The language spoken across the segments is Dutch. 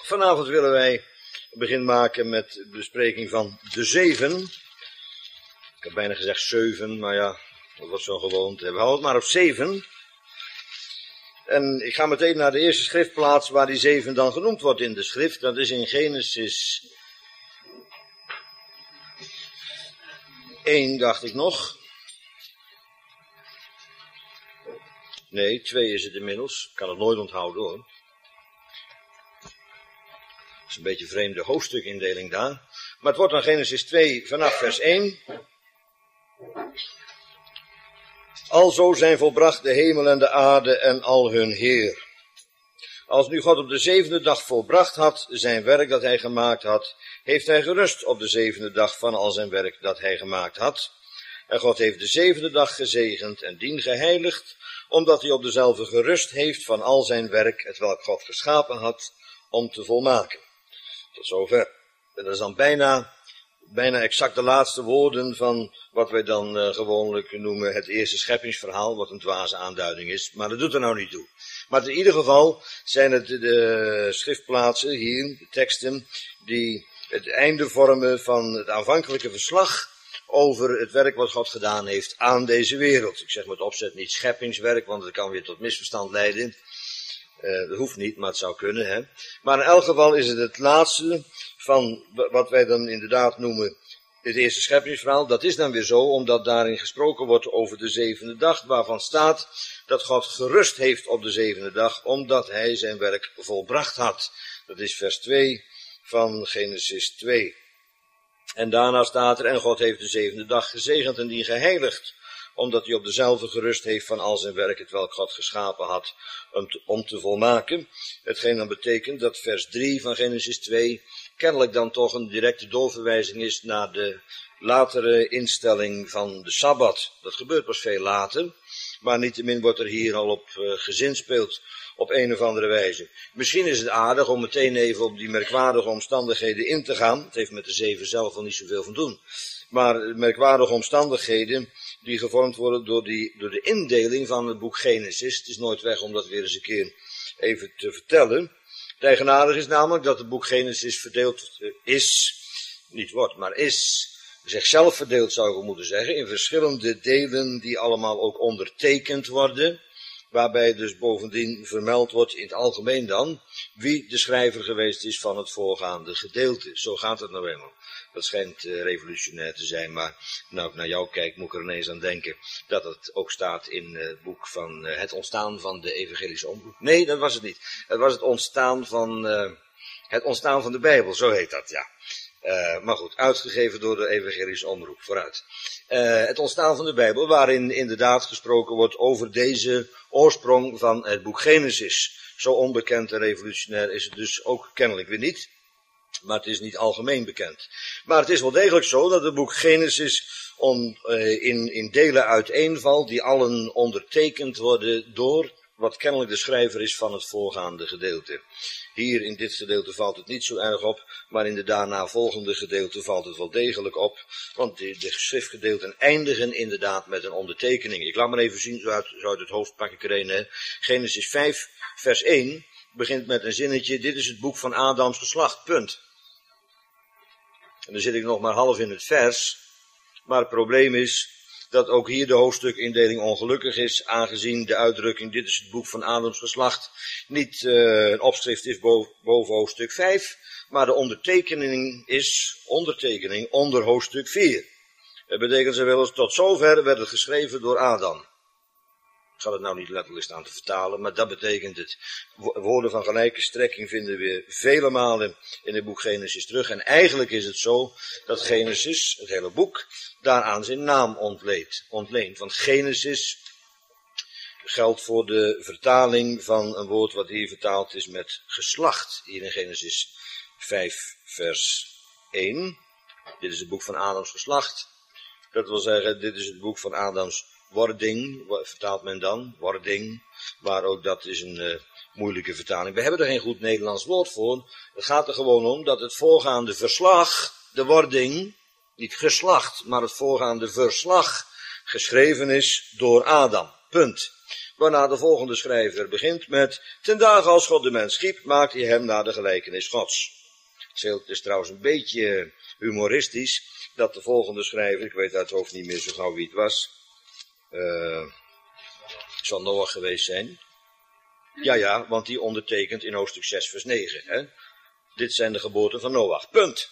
Vanavond willen wij begin maken met de bespreking van de 7. Ik heb bijna gezegd 7, maar ja, dat was zo'n gewoonte. We houden het maar op 7. En ik ga meteen naar de eerste schriftplaats waar die 7 dan genoemd wordt in de schrift. Dat is in Genesis 1, dacht ik nog. Nee, 2 is het inmiddels. Ik kan het nooit onthouden hoor. Dat is een beetje een vreemde hoofdstukindeling daar. Maar het wordt dan Genesis 2 vanaf vers 1. Alzo zijn volbracht de hemel en de aarde en al hun heer. Als nu God op de 7e dag volbracht had zijn werk dat hij gemaakt had, heeft hij gerust op de 7e dag van al zijn werk dat hij gemaakt had. En God heeft de 7e dag gezegend en dien geheiligd, omdat hij op dezelfde gerust heeft van al zijn werk, hetwelk God geschapen had, om te volmaken. Tot zover. En dat is dan bijna exact de laatste woorden van wat wij dan gewoonlijk noemen het eerste scheppingsverhaal, wat een dwaze aanduiding is, maar dat doet er nou niet toe. Maar in ieder geval zijn het de schriftplaatsen hier, de teksten, die het einde vormen van het aanvankelijke verslag over het werk wat God gedaan heeft aan deze wereld. Ik zeg met opzet niet scheppingswerk, want dat kan weer tot misverstand leiden. Dat hoeft niet, maar het zou kunnen. Hè? Maar in elk geval is het laatste van wat wij dan inderdaad noemen het eerste scheppingsverhaal. Dat is dan weer zo, omdat daarin gesproken wordt over de 7e dag, waarvan staat dat God gerust heeft op de 7e dag, omdat hij zijn werk volbracht had. Dat is vers 2 van Genesis 2. En daarna staat er, en God heeft de 7e dag gezegend en die geheiligd, omdat hij op dezelfde gerust heeft van al zijn werk, hetwelk God geschapen had, om te volmaken. Hetgeen dan betekent dat vers 3 van Genesis 2 kennelijk dan toch een directe doorverwijzing is naar de latere instelling van de Sabbat. Dat gebeurt pas veel later, maar niettemin wordt er hier al op gezinspeeld op een of andere wijze. Misschien is het aardig om meteen even op die merkwaardige omstandigheden in te gaan. Het heeft met de 7 zelf al niet zoveel van doen. Maar merkwaardige omstandigheden die gevormd worden door de indeling van het boek Genesis. Het is nooit weg om dat weer eens een keer even te vertellen. Het eigenaardige is namelijk dat het boek Genesis verdeeld is, zichzelf verdeeld zou ik moeten zeggen, in verschillende delen die allemaal ook ondertekend worden. Waarbij dus bovendien vermeld wordt in het algemeen dan wie de schrijver geweest is van het voorgaande gedeelte. Zo gaat het nou eenmaal. Dat schijnt revolutionair te zijn, maar nou ik naar jou kijk moet ik er ineens aan denken dat het ook staat in het boek van het ontstaan van de evangelische omroep. Nee, dat was het niet. Het was het ontstaan van de Bijbel, zo heet dat, ja. Maar goed, uitgegeven door de evangelische omroep, vooruit. Het ontstaan van de Bijbel, waarin inderdaad gesproken wordt over deze oorsprong van het boek Genesis. Zo onbekend en revolutionair is het dus ook kennelijk weer niet. Maar het is niet algemeen bekend. Maar het is wel degelijk zo dat het boek Genesis in delen uiteenvalt, die allen ondertekend worden door wat kennelijk de schrijver is van het voorgaande gedeelte. Hier in dit gedeelte valt het niet zo erg op, maar in de daarna volgende gedeelte valt het wel degelijk op, want de schriftgedeelten eindigen inderdaad met een ondertekening. Ik laat maar even zien, zo uit het hoofd pak ik er een. Hè. Genesis 5, vers 1 begint met een zinnetje, dit is het boek van Adams geslacht, punt. En dan zit ik nog maar half in het vers, maar het probleem is dat ook hier de hoofdstukindeling ongelukkig is, aangezien de uitdrukking, dit is het boek van Adams geslacht, niet een opschrift is boven hoofdstuk 5, maar de ondertekening is ondertekening onder hoofdstuk 4. Dat betekent ze wel eens, tot zover werd het geschreven door Adam. Ik zal het nou niet letterlijk staan te vertalen, maar dat betekent het. Woorden van gelijke strekking vinden we vele malen in het boek Genesis terug. En eigenlijk is het zo dat Genesis, het hele boek, daaraan zijn naam ontleent. Want Genesis geldt voor de vertaling van een woord wat hier vertaald is met geslacht. Hier in Genesis 5 vers 1. Dit is het boek van Adams geslacht. Dat wil zeggen, dit is het boek van Adams wording, vertaalt men dan, wording, maar ook dat is een moeilijke vertaling. We hebben er geen goed Nederlands woord voor. Het gaat er gewoon om dat het voorgaande verslag, de wording, niet geslacht, maar het voorgaande verslag, geschreven is door Adam. Punt. Waarna de volgende schrijver begint met: ten dagen als God de mens schiep, maakte hij hem naar de gelijkenis Gods. Het is trouwens een beetje humoristisch dat de volgende schrijver, ik weet uit het hoofd niet meer zo gauw wie het was, zal Noach geweest zijn. Ja, want die ondertekent in hoofdstuk 6 vers 9. Hè? Dit zijn de geboorten van Noach. Punt.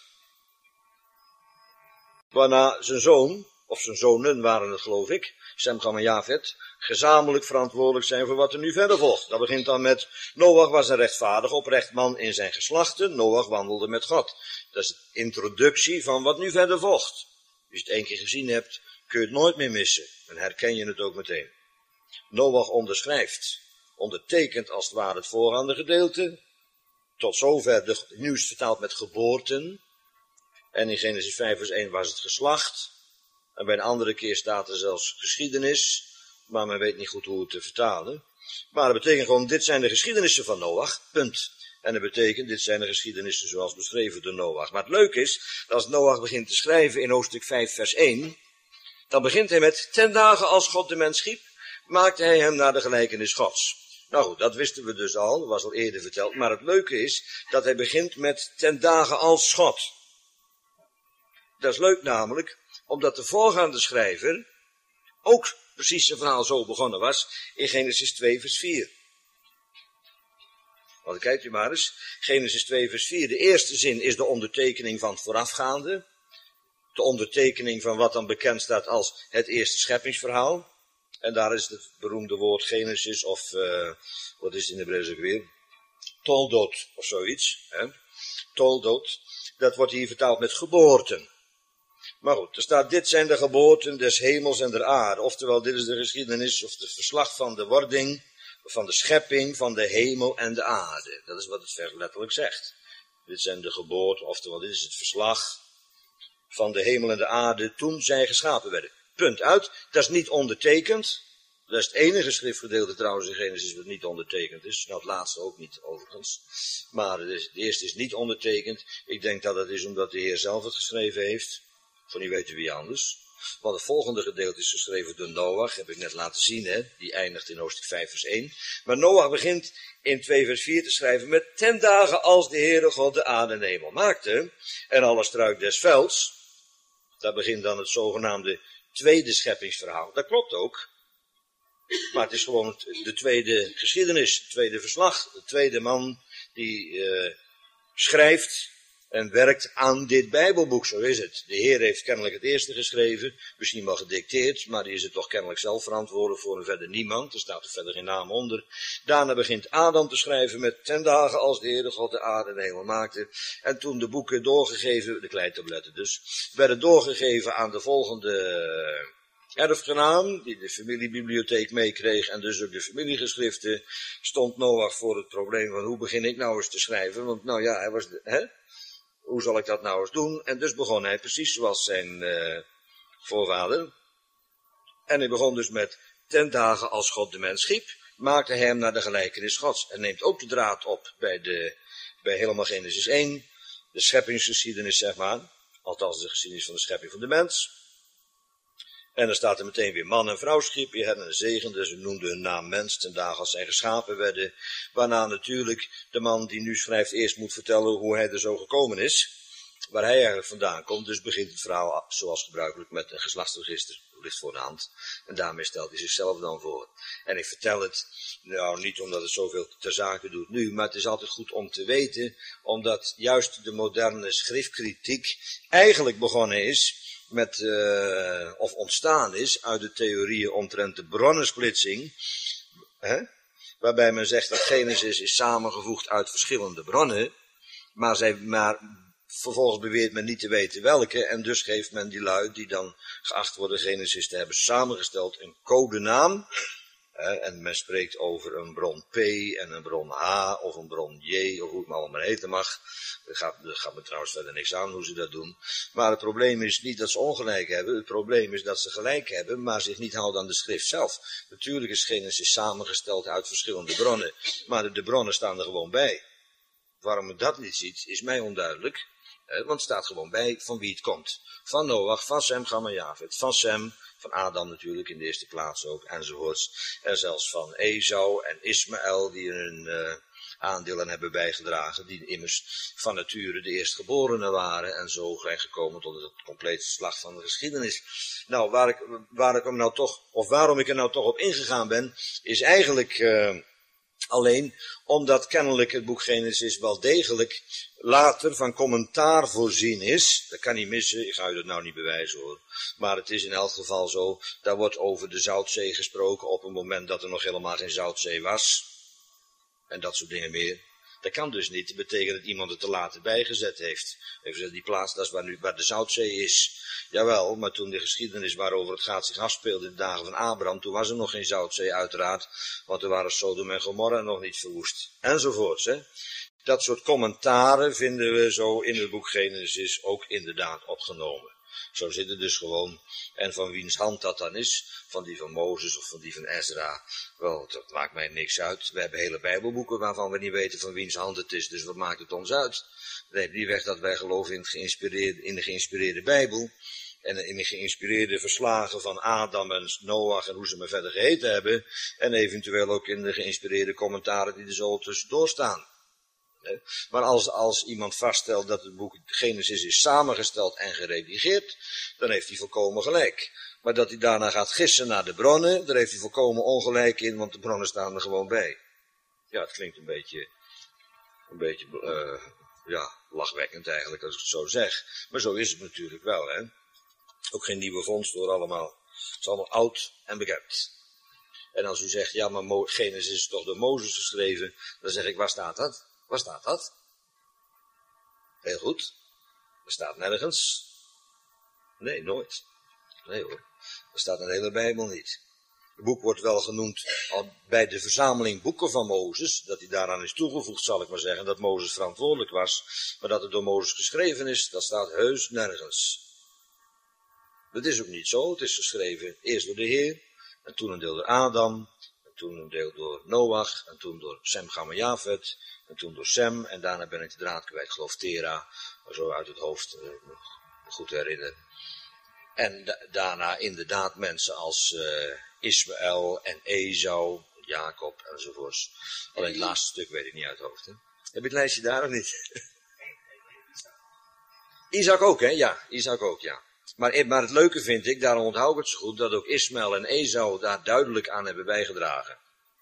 Waarna zijn zoon, of zijn zonen waren het geloof ik, Sem, Cham en Jafet, gezamenlijk verantwoordelijk zijn voor wat er nu verder volgt. Dat begint dan met: Noach was een rechtvaardig, oprecht man in zijn geslachten. Noach wandelde met God. Dat is de introductie van wat nu verder volgt. Als je het 1 keer gezien hebt, kun je het nooit meer missen. Dan herken je het ook meteen. Noach onderschrijft, ondertekent als het ware het voorgaande gedeelte. Tot zover, nu is het vertaald met geboorten. En in Genesis 5 vers 1 was het geslacht. En bij een andere keer staat er zelfs geschiedenis. Maar men weet niet goed hoe het te vertalen. Maar dat betekent gewoon: dit zijn de geschiedenissen van Noach. Punt. En dat betekent: dit zijn de geschiedenissen zoals beschreven door Noach. Maar het leuke is, dat als Noach begint te schrijven in hoofdstuk 5 vers 1. Dan begint hij met: ten dagen als God de mens schiep, maakte hij hem naar de gelijkenis Gods. Nou goed, dat wisten we dus al. Dat was al eerder verteld. Maar het leuke is dat hij begint met: ten dagen als God. Dat is leuk namelijk, omdat de voorgaande schrijver ook precies zijn verhaal zo begonnen was in Genesis 2 vers 4. Want kijkt u maar eens, Genesis 2 vers 4, de eerste zin is de ondertekening van het voorafgaande. De ondertekening van wat dan bekend staat als het eerste scheppingsverhaal. En daar is het beroemde woord Genesis of, wat is het in de Hebreeuws ook weer? Toldot of zoiets. Hè? Toldot, dat wordt hier vertaald met geboorten. Maar goed, er staat: dit zijn de geboorten des hemels en der aarde. Oftewel, dit is de geschiedenis of het verslag van de wording, van de schepping van de hemel en de aarde. Dat is wat het vers letterlijk zegt. Dit zijn de geboorten, oftewel dit is het verslag van de hemel en de aarde toen zij geschapen werden. Punt uit. Dat is niet ondertekend. Dat is het enige schriftgedeelte trouwens in Genesis wat niet ondertekend is. Nou, het laatste ook niet overigens. Maar het eerste is niet ondertekend. Ik denk dat het is omdat de Heer zelf het geschreven heeft. Voor niet weten wie anders. Want het volgende gedeelte is geschreven door Noach. Heb ik net laten zien, hè. Die eindigt in hoofdstuk 5 vers 1. Maar Noach begint in 2 vers 4 te schrijven met: ten dagen als de Heere God de aarde en de hemel maakte. En alle struik des velds. Daar begint dan het zogenaamde tweede scheppingsverhaal. Dat klopt ook. Maar het is gewoon de tweede geschiedenis, het tweede verslag. De tweede man die schrijft en werkt aan dit Bijbelboek, zo is het. De Heer heeft kennelijk het eerste geschreven, misschien wel gedicteerd, maar die is er toch kennelijk zelf verantwoordelijk voor en verder niemand. Er staat er verder geen naam onder. Daarna begint Adam te schrijven met: ten dagen als de Heere God de aarde en de hemel maakte. En toen de boeken doorgegeven, de kleitabletten dus, werden doorgegeven aan de volgende erfgenaam, die de familiebibliotheek meekreeg en dus ook de familiegeschriften, stond Noach voor het probleem van: hoe begin ik nou eens te schrijven? Want nou ja, hij was hoe zal ik dat nou eens doen? En dus begon hij precies zoals zijn voorvader. En hij begon dus met: ten dagen als God de mens schiep, maakte hij hem naar de gelijkenis Gods. En neemt ook de draad op bij helemaal Genesis 1, de scheppingsgeschiedenis zeg maar. Althans de geschiedenis van de schepping van de mens. En dan staat er meteen weer: man en vrouw schiep je hen en zegende. Ze noemden hun naam mens ten dagen als zij geschapen werden. Waarna natuurlijk de man die nu schrijft eerst moet vertellen hoe hij er zo gekomen is. Waar hij eigenlijk vandaan komt. Dus begint het verhaal zoals gebruikelijk met een geslachtsregister. Ligt voor de hand. En daarmee stelt hij zichzelf dan voor. En ik vertel het, nou niet omdat het zoveel ter zake doet nu. Maar het is altijd goed om te weten. Omdat juist de moderne schriftkritiek eigenlijk begonnen is met, of ontstaan is uit de theorieën omtrent de bronnensplitsing, waarbij men zegt dat Genesis is samengevoegd uit verschillende bronnen, maar vervolgens beweert men niet te weten welke, en dus geeft men die lui, die dan geacht worden Genesis te hebben samengesteld, een codenaam, en men spreekt over een bron P en een bron H of een bron J of hoe het maar allemaal heten mag. Dat gaat me trouwens verder niks aan hoe ze dat doen. Maar het probleem is niet dat ze ongelijk hebben. Het probleem is dat ze gelijk hebben, maar zich niet houden aan de schrift zelf. Natuurlijk is Genesis samengesteld uit verschillende bronnen, maar de bronnen staan er gewoon bij. Waarom men dat niet ziet, is mij onduidelijk. Want het staat gewoon bij van wie het komt. Van Noach, van Sem, Cham en Jafet. Van Sem, Van Adam natuurlijk in de eerste plaats ook, enzovoorts. En zelfs van Esau en Ismaël, die hun aandelen hebben bijgedragen, die immers van nature de eerstgeborenen waren en zo zijn gekomen tot het complete slag van de geschiedenis. Nou, waarom ik er nou toch op ingegaan ben, is eigenlijk alleen omdat kennelijk het boek Genesis wel degelijk later van commentaar voorzien is. Dat kan niet missen, ik ga u dat nou niet bewijzen hoor. Maar het is in elk geval zo, daar wordt over de Zoutzee gesproken op een moment dat er nog helemaal geen Zoutzee was. En dat soort dingen meer. Dat kan dus niet. Dat betekent dat iemand het te later bijgezet heeft. Even zeggen, die plaats, dat is waar de Zoutzee is. Jawel, maar toen de geschiedenis waarover het gaat zich afspeelde in de dagen van Abraham, toen was er nog geen Zoutzee uiteraard, want er waren Sodom en Gomorra nog niet verwoest. Enzovoorts, hè. Dat soort commentaren vinden we zo in het boek Genesis ook inderdaad opgenomen. Zo zit het dus gewoon. En van wiens hand dat dan is, van die van Mozes of van die van Ezra, wel, dat maakt mij niks uit. We hebben hele Bijbelboeken waarvan we niet weten van wiens hand het is, dus wat maakt het ons uit? Dat neemt niet weg dat wij geloven in de geïnspireerde Bijbel. En in de geïnspireerde verslagen van Adam en Noach en hoe ze maar verder geheten hebben. En eventueel ook in de geïnspireerde commentaren die er zo tussendoor staan. Maar als iemand vaststelt dat het boek Genesis is samengesteld en geredigeerd, dan heeft hij volkomen gelijk. Maar dat hij daarna gaat gissen naar de bronnen, daar heeft hij volkomen ongelijk in, want de bronnen staan er gewoon bij. Ja, het klinkt een beetje lachwekkend eigenlijk als ik het zo zeg. Maar zo is het natuurlijk wel, hè. Ook geen nieuwe vondst hoor, allemaal. Het is allemaal oud en bekend. En als u zegt, ja, maar Genesis is toch door Mozes geschreven, dan zeg ik, waar staat dat? Waar staat dat? Heel goed. Er staat nergens. Nee, nooit. Nee hoor. Er staat in de hele Bijbel niet. Het boek wordt wel genoemd al bij de verzameling boeken van Mozes, dat hij daaraan is toegevoegd, zal ik maar zeggen, dat Mozes verantwoordelijk was. Maar dat het door Mozes geschreven is, dat staat heus nergens. Dat is ook niet zo. Het is geschreven eerst door de Heer, en toen een deel door Adam, en toen een deel door Noach, en toen door Sem, Cham en Jafet, en toen door Sem, en daarna ben ik de draad kwijt, ik geloof Tera, zo uit het hoofd, goed herinneren. En daarna inderdaad mensen als Ismaël en Esau, Jacob enzovoorts. Alleen het laatste stuk weet ik niet uit het hoofd. Hè? Heb je het lijstje daar of niet? Isaac ook, hè? Ja, Isaac ook, ja. Maar het leuke vind ik, daarom onthoud ik het zo goed, dat ook Ismaël en Esau daar duidelijk aan hebben bijgedragen.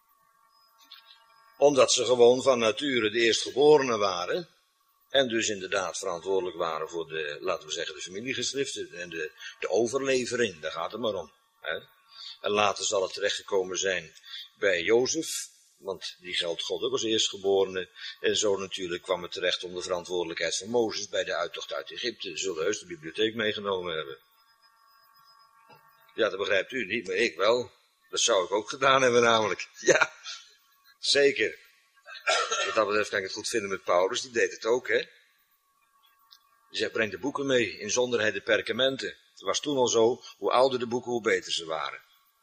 Omdat ze gewoon van nature de eerstgeborenen waren. En dus inderdaad verantwoordelijk waren voor de, laten we zeggen, de familiegeschriften en de overlevering. Daar gaat het maar om. Hè? En later zal het terechtgekomen zijn bij Jozef. Want die geldt God ook als eerstgeborene. En zo natuurlijk kwam het terecht om de verantwoordelijkheid van Mozes bij de uittocht uit Egypte. Ze zullen heus de bibliotheek meegenomen hebben. Ja, dat begrijpt u niet, maar ik wel. Dat zou ik ook gedaan hebben namelijk. Ja, zeker. Wat dat betreft kan ik het goed vinden met Paulus, die deed het ook, hè. Die zegt, breng de boeken mee, inzonderheid de perkamenten. Het was toen al zo, hoe ouder de boeken, hoe beter ze waren.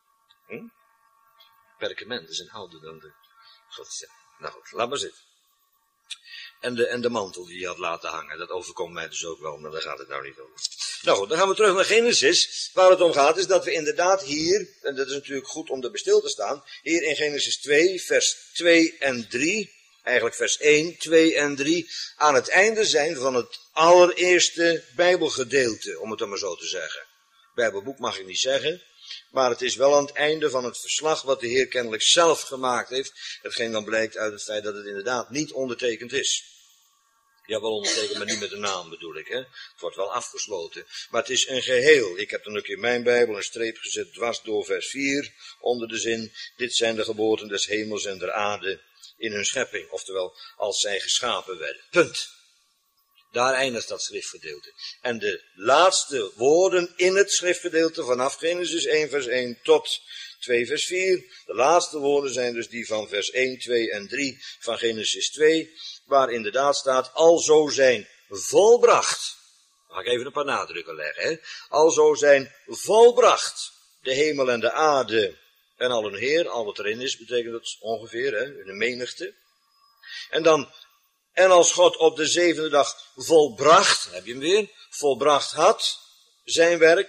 Perkamenten zijn ouder dan de... God, ja. Nou goed, laat maar zitten. En de mantel die hij had laten hangen, dat overkomt mij dus ook wel, maar daar gaat het nou niet over. Nou goed, dan gaan we terug naar Genesis. Waar het om gaat is dat we inderdaad hier, en dat is natuurlijk goed om erbij stil te staan, hier in Genesis 2, vers 2 en 3, eigenlijk vers 1, 2 en 3, aan het einde zijn van het allereerste Bijbelgedeelte, om het dan maar zo te zeggen. Bijbelboek mag ik niet zeggen, maar het is wel aan het einde van het verslag wat de Heer kennelijk zelf gemaakt heeft, hetgeen dan blijkt uit het feit dat het inderdaad niet ondertekend is. Ja, wel ondertekend, maar niet met een naam bedoel ik, hè. Het wordt wel afgesloten. Maar het is een geheel. Ik heb dan ook in mijn Bijbel een streep gezet dwars door vers 4, onder de zin, dit zijn de geboorten des hemels en der aarde in hun schepping. Oftewel, als zij geschapen werden. Punt. Daar eindigt dat schriftgedeelte. En de laatste woorden in het schriftgedeelte vanaf Genesis 1 vers 1 tot 2 vers 4. De laatste woorden zijn dus die van vers 1, 2 en 3 van Genesis 2. Waar inderdaad staat, alzo zijn volbracht. Dan ga ik even een paar nadrukken leggen. Hè? Alzo zijn volbracht de hemel en de aarde en al hun Heer. Al wat erin is betekent dat ongeveer, hè? In de menigte. En dan... En als God op de zevende dag volbracht, heb je hem weer, volbracht had, zijn werk,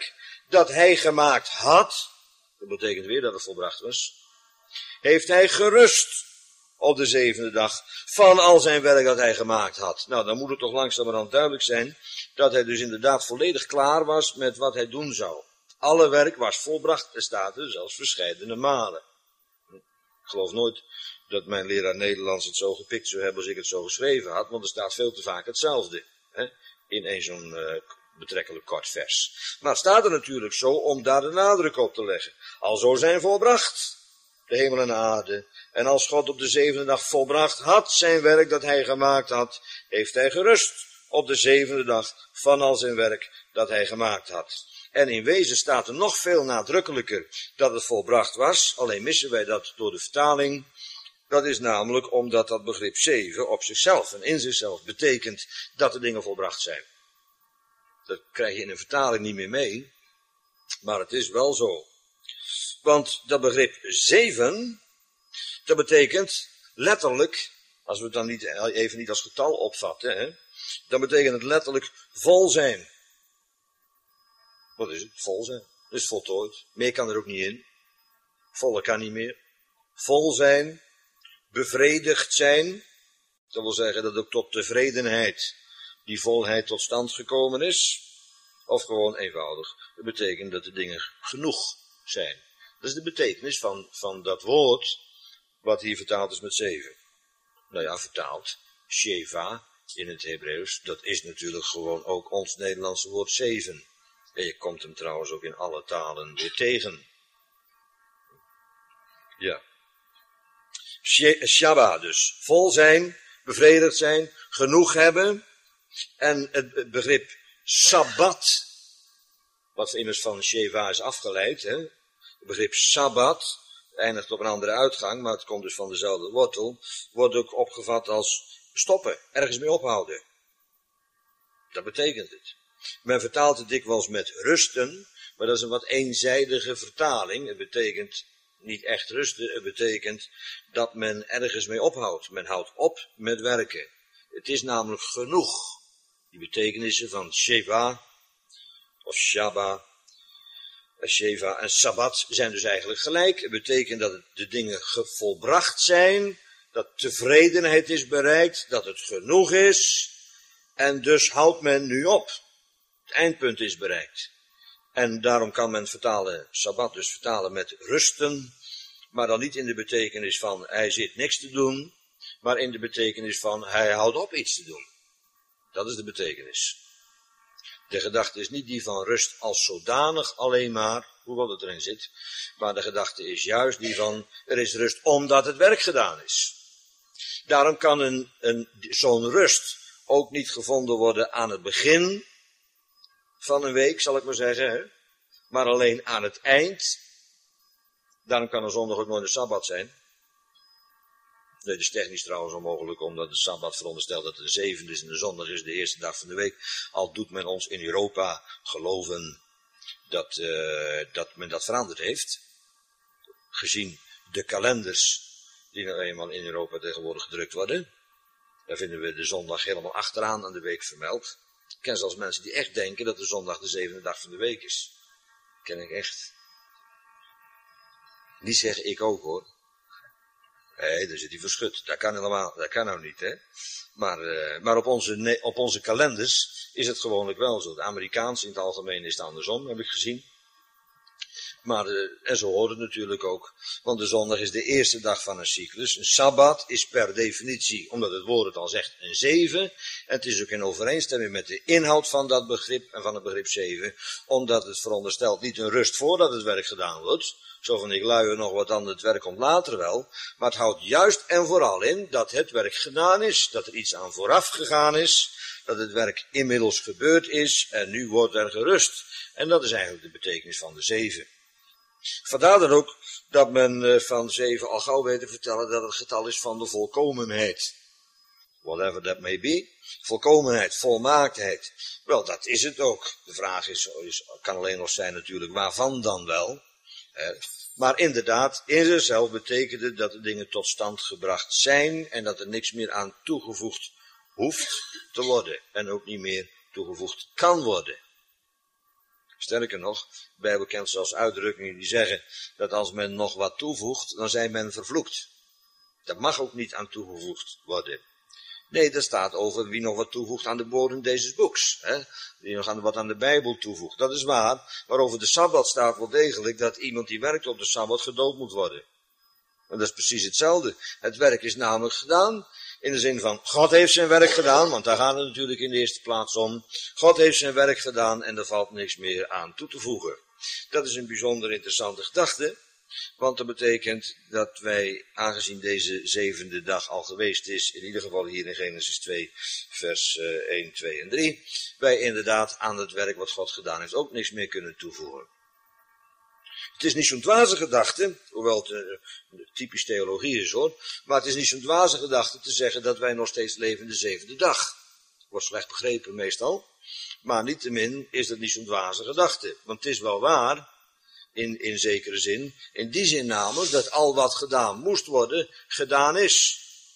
dat hij gemaakt had, dat betekent weer dat het volbracht was, heeft hij gerust op de zevende dag van al zijn werk dat hij gemaakt had. Nou, dan moet het toch langzamerhand duidelijk zijn dat hij dus inderdaad volledig klaar was met wat hij doen zou. Alle werk was volbracht, er staat er zelfs verscheidene malen. Ik geloof nooit dat mijn leraar Nederlands het zo gepikt zou hebben als ik het zo geschreven had, want er staat veel te vaak hetzelfde in zo'n betrekkelijk kort vers. Maar het staat er natuurlijk zo om daar de nadruk op te leggen. Alzo zijn volbracht de hemel en de aarde. En als God op de zevende dag volbracht had zijn werk dat hij gemaakt had, heeft hij gerust op de zevende dag van al zijn werk dat hij gemaakt had. En in wezen staat er nog veel nadrukkelijker dat het volbracht was, alleen missen wij dat door de vertaling. Dat is namelijk omdat dat begrip 7 op zichzelf en in zichzelf betekent dat de dingen volbracht zijn. Dat krijg je in een vertaling niet meer mee, maar het is wel zo. Want dat begrip 7, dat betekent letterlijk, als we het dan even niet als getal opvatten, dan betekent het letterlijk vol zijn. Wat is het? Vol zijn. Dat is voltooid. Meer kan er ook niet in. Volle kan niet meer. Vol zijn. Bevredigd zijn. Dat wil zeggen dat ook tot tevredenheid die volheid tot stand gekomen is. Of gewoon eenvoudig. Dat betekent dat de dingen genoeg zijn. Dat is de betekenis van dat woord wat hier vertaald is met 7. Nou ja, vertaald. Sheva in het Hebreeuws. Dat is natuurlijk gewoon ook ons Nederlandse woord 7. En je komt hem trouwens ook in alle talen weer tegen. Ja. Shabba dus. Vol zijn, bevredigd zijn, genoeg hebben. En het begrip Sabbat, wat immers van Sheva is afgeleid, het begrip Sabbat, eindigt op een andere uitgang, maar het komt dus van dezelfde wortel, wordt ook opgevat als stoppen, ergens mee ophouden. Dat betekent het. Men vertaalt het dikwijls met rusten, maar dat is een wat eenzijdige vertaling. Het betekent niet echt rusten, het betekent dat men ergens mee ophoudt. Men houdt op met werken. Het is namelijk genoeg. Die betekenissen van Sheva of Shabba, Sheva en Sabbat zijn dus eigenlijk gelijk. Het betekent dat de dingen volbracht zijn, dat tevredenheid is bereikt, dat het genoeg is en dus houdt men nu op. Het eindpunt is bereikt. En daarom kan men vertalen, Sabbat dus vertalen met rusten, maar dan niet in de betekenis van hij zit niks te doen, maar in de betekenis van hij houdt op iets te doen. Dat is de betekenis. De gedachte is niet die van rust als zodanig alleen maar, hoewel het erin zit, maar de gedachte is juist die van er is rust omdat het werk gedaan is. Daarom kan zo'n rust ook niet gevonden worden aan het begin van een week, zal ik maar zeggen, maar alleen aan het eind. Daarom kan een zondag ook nooit een sabbat zijn. Nee, dat is technisch trouwens onmogelijk, omdat de sabbat veronderstelt dat het de 7e is en de zondag is de eerste dag van de week. Al doet men ons in Europa geloven dat men dat veranderd heeft. Gezien de kalenders die nou eenmaal in Europa tegenwoordig gedrukt worden. Daar vinden we de zondag helemaal achteraan aan de week vermeld. Ik ken zelfs mensen die echt denken dat de zondag de 7e dag van de week is. Dat ken ik echt. Niet zeggen ik ook hoor. Nee, daar zit hij verschut. Dat kan helemaal, dat kan nou niet, hè. Maar op onze kalenders is het gewoonlijk wel zo. De Amerikaanse in het algemeen is het andersom, heb ik gezien. Maar, en zo hoort het natuurlijk ook. Want de zondag is de eerste dag van een cyclus. Een sabbat is per definitie, omdat het woord het al zegt, een 7. En het is ook in overeenstemming met de inhoud van dat begrip en van het begrip 7. Omdat het veronderstelt niet een rust voordat het werk gedaan wordt. Zo van ik luier nog wat aan, het werk komt later wel. Maar het houdt juist en vooral in dat het werk gedaan is. Dat er iets aan vooraf gegaan is. Dat het werk inmiddels gebeurd is en nu wordt er gerust. En dat is eigenlijk de betekenis van de 7. Vandaar dan ook dat men van 7 al gauw weet te vertellen dat het getal is van de volkomenheid. Whatever that may be. Volkomenheid, volmaaktheid. Wel, dat is het ook. De vraag kan alleen nog zijn natuurlijk waarvan dan wel. Maar inderdaad, in zichzelf betekent het dat de dingen tot stand gebracht zijn en dat er niks meer aan toegevoegd hoeft te worden en ook niet meer toegevoegd kan worden. Sterker nog, de Bijbel kent zelfs uitdrukkingen die zeggen dat als men nog wat toevoegt, dan zijn men vervloekt. Dat mag ook niet aan toegevoegd worden. Nee, dat staat over wie nog wat toevoegt aan de bodem deze boeks. Hè? Die nog wat aan de Bijbel toevoegt. Dat is waar, maar over de Sabbat staat wel degelijk dat iemand die werkt op de Sabbat gedood moet worden. En dat is precies hetzelfde. Het werk is namelijk gedaan. In de zin van, God heeft zijn werk gedaan, want daar gaat het natuurlijk in de eerste plaats om. God heeft zijn werk gedaan en er valt niks meer aan toe te voegen. Dat is een bijzonder interessante gedachte, want dat betekent dat wij, aangezien deze zevende dag al geweest is, in ieder geval hier in Genesis 2, vers 1, 2 en 3, wij inderdaad aan het werk wat God gedaan heeft ook niks meer kunnen toevoegen. Het is niet zo'n dwaze gedachte, hoewel het typisch theologie is hoor, maar het is niet zo'n dwaze gedachte te zeggen dat wij nog steeds leven de zevende dag. Wordt slecht begrepen meestal, maar niettemin is dat niet zo'n dwaze gedachte. Want het is wel waar, in zekere zin, in die zin namelijk dat al wat gedaan moest worden, gedaan is.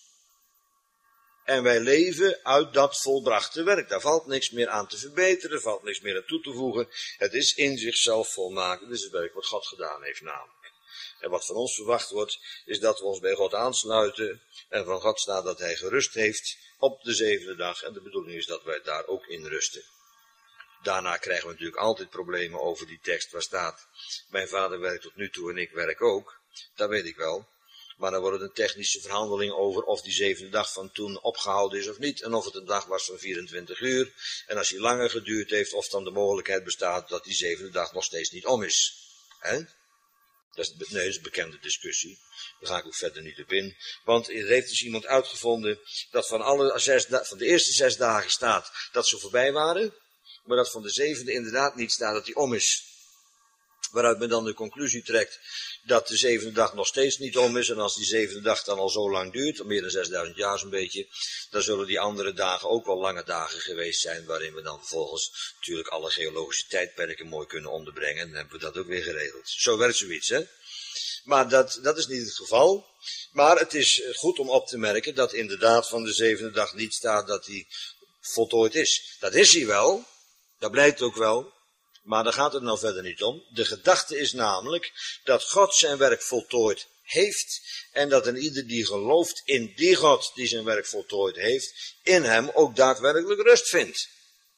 En wij leven uit dat volbrachte werk. Daar valt niks meer aan te verbeteren, er valt niks meer aan toe te voegen. Het is in zichzelf volmaakt. Het is het werk wat God gedaan heeft namelijk. En wat van ons verwacht wordt, is dat we ons bij God aansluiten. En van God staat dat hij gerust heeft op de zevende dag. En de bedoeling is dat wij daar ook in rusten. Daarna krijgen we natuurlijk altijd problemen over die tekst waar staat: mijn vader werkt tot nu toe en ik werk ook. Dat weet ik wel. Maar dan wordt het een technische verhandeling over of die zevende dag van toen opgehouden is of niet. En of het een dag was van 24 uur. En als die langer geduurd heeft, of dan de mogelijkheid bestaat dat die zevende dag nog steeds niet om is. Hè? Dat is een bekende discussie. Daar ga ik ook verder niet op in. Want er heeft dus iemand uitgevonden dat van de eerste 6 dagen staat dat ze voorbij waren. Maar dat van de zevende inderdaad niet staat dat die om is. Waaruit men dan de conclusie trekt dat de zevende dag nog steeds niet om is. En als die zevende dag dan al zo lang duurt, meer dan 6000 jaar zo'n beetje, dan zullen die andere dagen ook wel lange dagen geweest zijn, waarin we dan vervolgens natuurlijk alle geologische tijdperken mooi kunnen onderbrengen. En dan hebben we dat ook weer geregeld. Zo werkt zoiets, hè. Maar dat is niet het geval. Maar het is goed om op te merken dat inderdaad van de zevende dag niet staat dat die voltooid is. Dat is hij wel. Dat blijkt ook wel. Maar daar gaat het nou verder niet om. De gedachte is namelijk dat God zijn werk voltooid heeft. En dat een ieder die gelooft in die God die zijn werk voltooid heeft, in hem ook daadwerkelijk rust vindt.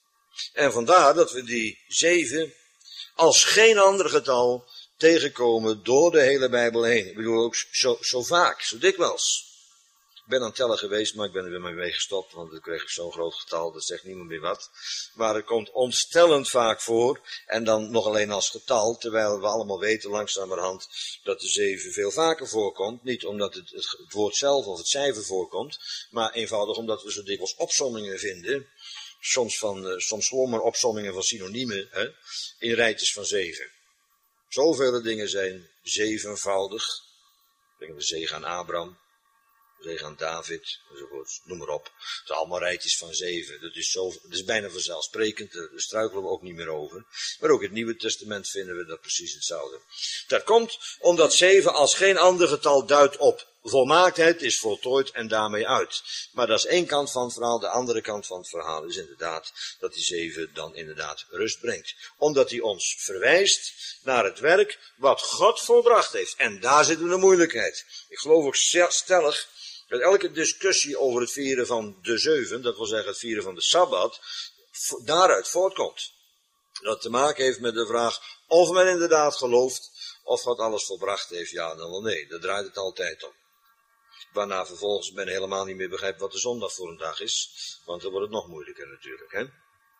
En vandaar dat we die 7 als geen ander getal tegenkomen door de hele Bijbel heen. Ik bedoel ook zo vaak, zo dikwijls. Ik ben aan het tellen geweest, maar ik ben er weer mee gestopt, want dan kreeg ik zo'n groot getal, dat zegt niemand meer wat. Maar het komt ontstellend vaak voor, en dan nog alleen als getal, terwijl we allemaal weten langzamerhand dat de 7 veel vaker voorkomt. Niet omdat het woord zelf of het cijfer voorkomt, maar eenvoudig omdat we zo dikwijls opsommingen vinden, soms gewoon maar opsommingen van synoniemen, hè, in rijtjes van 7. Zoveel dingen zijn zevenvoudig. Denk aan de zegen aan Abraham. Zegen aan David, enzovoort, noem maar op. Het zijn allemaal rijtjes van 7. Dat is bijna vanzelfsprekend, daar struikelen we ook niet meer over. Maar ook in het Nieuwe Testament vinden we dat precies hetzelfde. Dat komt omdat 7 als geen ander getal duidt op volmaaktheid, is voltooid en daarmee uit. Maar dat is één kant van het verhaal. De andere kant van het verhaal is inderdaad dat die 7 dan inderdaad rust brengt. Omdat hij ons verwijst naar het werk wat God volbracht heeft. En daar zit een moeilijkheid. Ik geloof ook stellig dat elke discussie over het vieren van de 7, dat wil zeggen het vieren van de Sabbat, daaruit voortkomt. Dat te maken heeft met de vraag of men inderdaad gelooft of God alles volbracht heeft, ja dan wel nee. Daar draait het altijd om. Waarna vervolgens men helemaal niet meer begrijpt wat de zondag voor een dag is, want dan wordt het nog moeilijker natuurlijk, hè.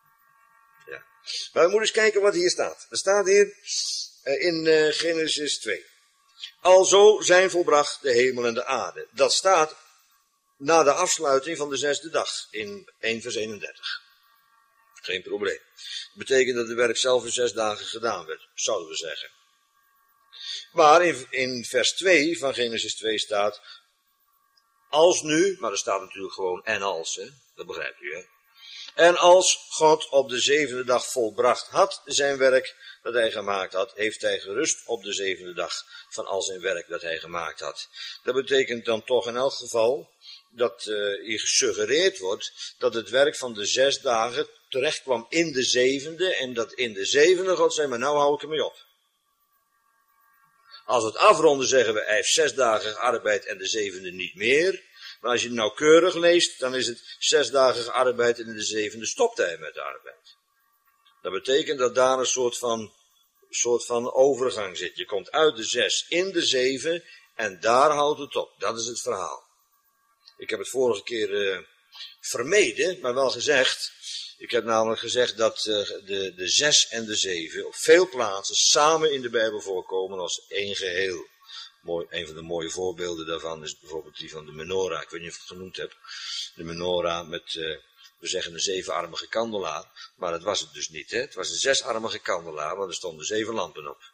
Ja. Maar we moeten eens kijken wat hier staat. Er staat hier in Genesis 2. Alzo zijn volbracht de hemel en de aarde. Dat staat na de afsluiting van de 6e dag in 1 vers 31. Geen probleem. Dat betekent dat het werk zelf in 6 dagen gedaan werd, zouden we zeggen. Maar in vers 2 van Genesis 2 staat, als nu, maar er staat natuurlijk gewoon en als, hè? Dat begrijpt u, hè. En als God op de 7e dag volbracht had zijn werk dat hij gemaakt had, heeft hij gerust op de 7e dag van al zijn werk dat hij gemaakt had. Dat betekent dan toch in elk geval dat hier gesuggereerd wordt dat het werk van de 6 dagen terecht kwam in de zevende, en dat in de zevende God zei, maar nou hou ik ermee op. Als we het afronden zeggen we, hij heeft 6 dagen gearbeid en de zevende niet meer. Maar als je het nauwkeurig leest, dan is het 6 dagen gearbeid en in de zevende stopt hij met de arbeid. Dat betekent dat daar een soort van overgang zit. Je komt uit de 6 in de 7 en daar houdt het op. Dat is het verhaal. Ik heb het vorige keer vermeden, maar wel gezegd. Ik heb namelijk gezegd dat de 6 en de 7 op veel plaatsen samen in de Bijbel voorkomen als één geheel. Een van de mooie voorbeelden daarvan is bijvoorbeeld die van de menorah. Ik weet niet of ik het genoemd heb. De menorah met, we zeggen een 7-armige kandelaar. Maar dat was het dus niet. Hè? Het was een 6-armige kandelaar, want er stonden 7 lampen op.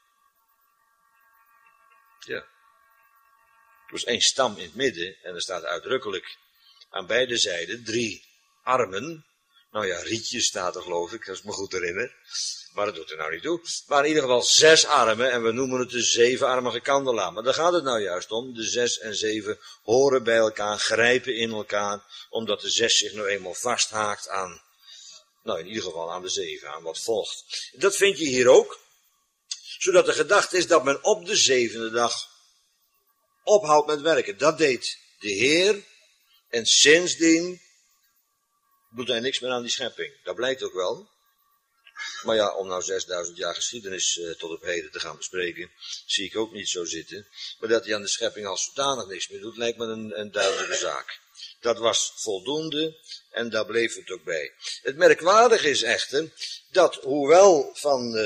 Ja. Er was 1 stam in het midden en er staat uitdrukkelijk aan beide zijden 3 armen. Nou ja, rietjes staat er geloof ik, als ik me goed herinner. Maar dat doet er nou niet toe. Maar in ieder geval 6 armen en we noemen het de 7-armige kandelaar. Maar daar gaat het nou juist om. De 6 en 7 horen bij elkaar, grijpen in elkaar. Omdat de 6 zich nou eenmaal vasthaakt aan, nou in ieder geval aan de 7, aan wat volgt. Dat vind je hier ook. Zodat de gedachte is dat men op de 7e dag ophoudt met werken. Dat deed de Heer. En sindsdien doet hij niks meer aan die schepping. Dat blijkt ook wel. Maar ja, om nou 6000 jaar geschiedenis tot op heden te gaan bespreken, zie ik ook niet zo zitten. Maar dat hij aan de schepping als zodanig niks meer doet, lijkt me een duidelijke zaak. Dat was voldoende en daar bleef het ook bij. Het merkwaardige is echter dat hoewel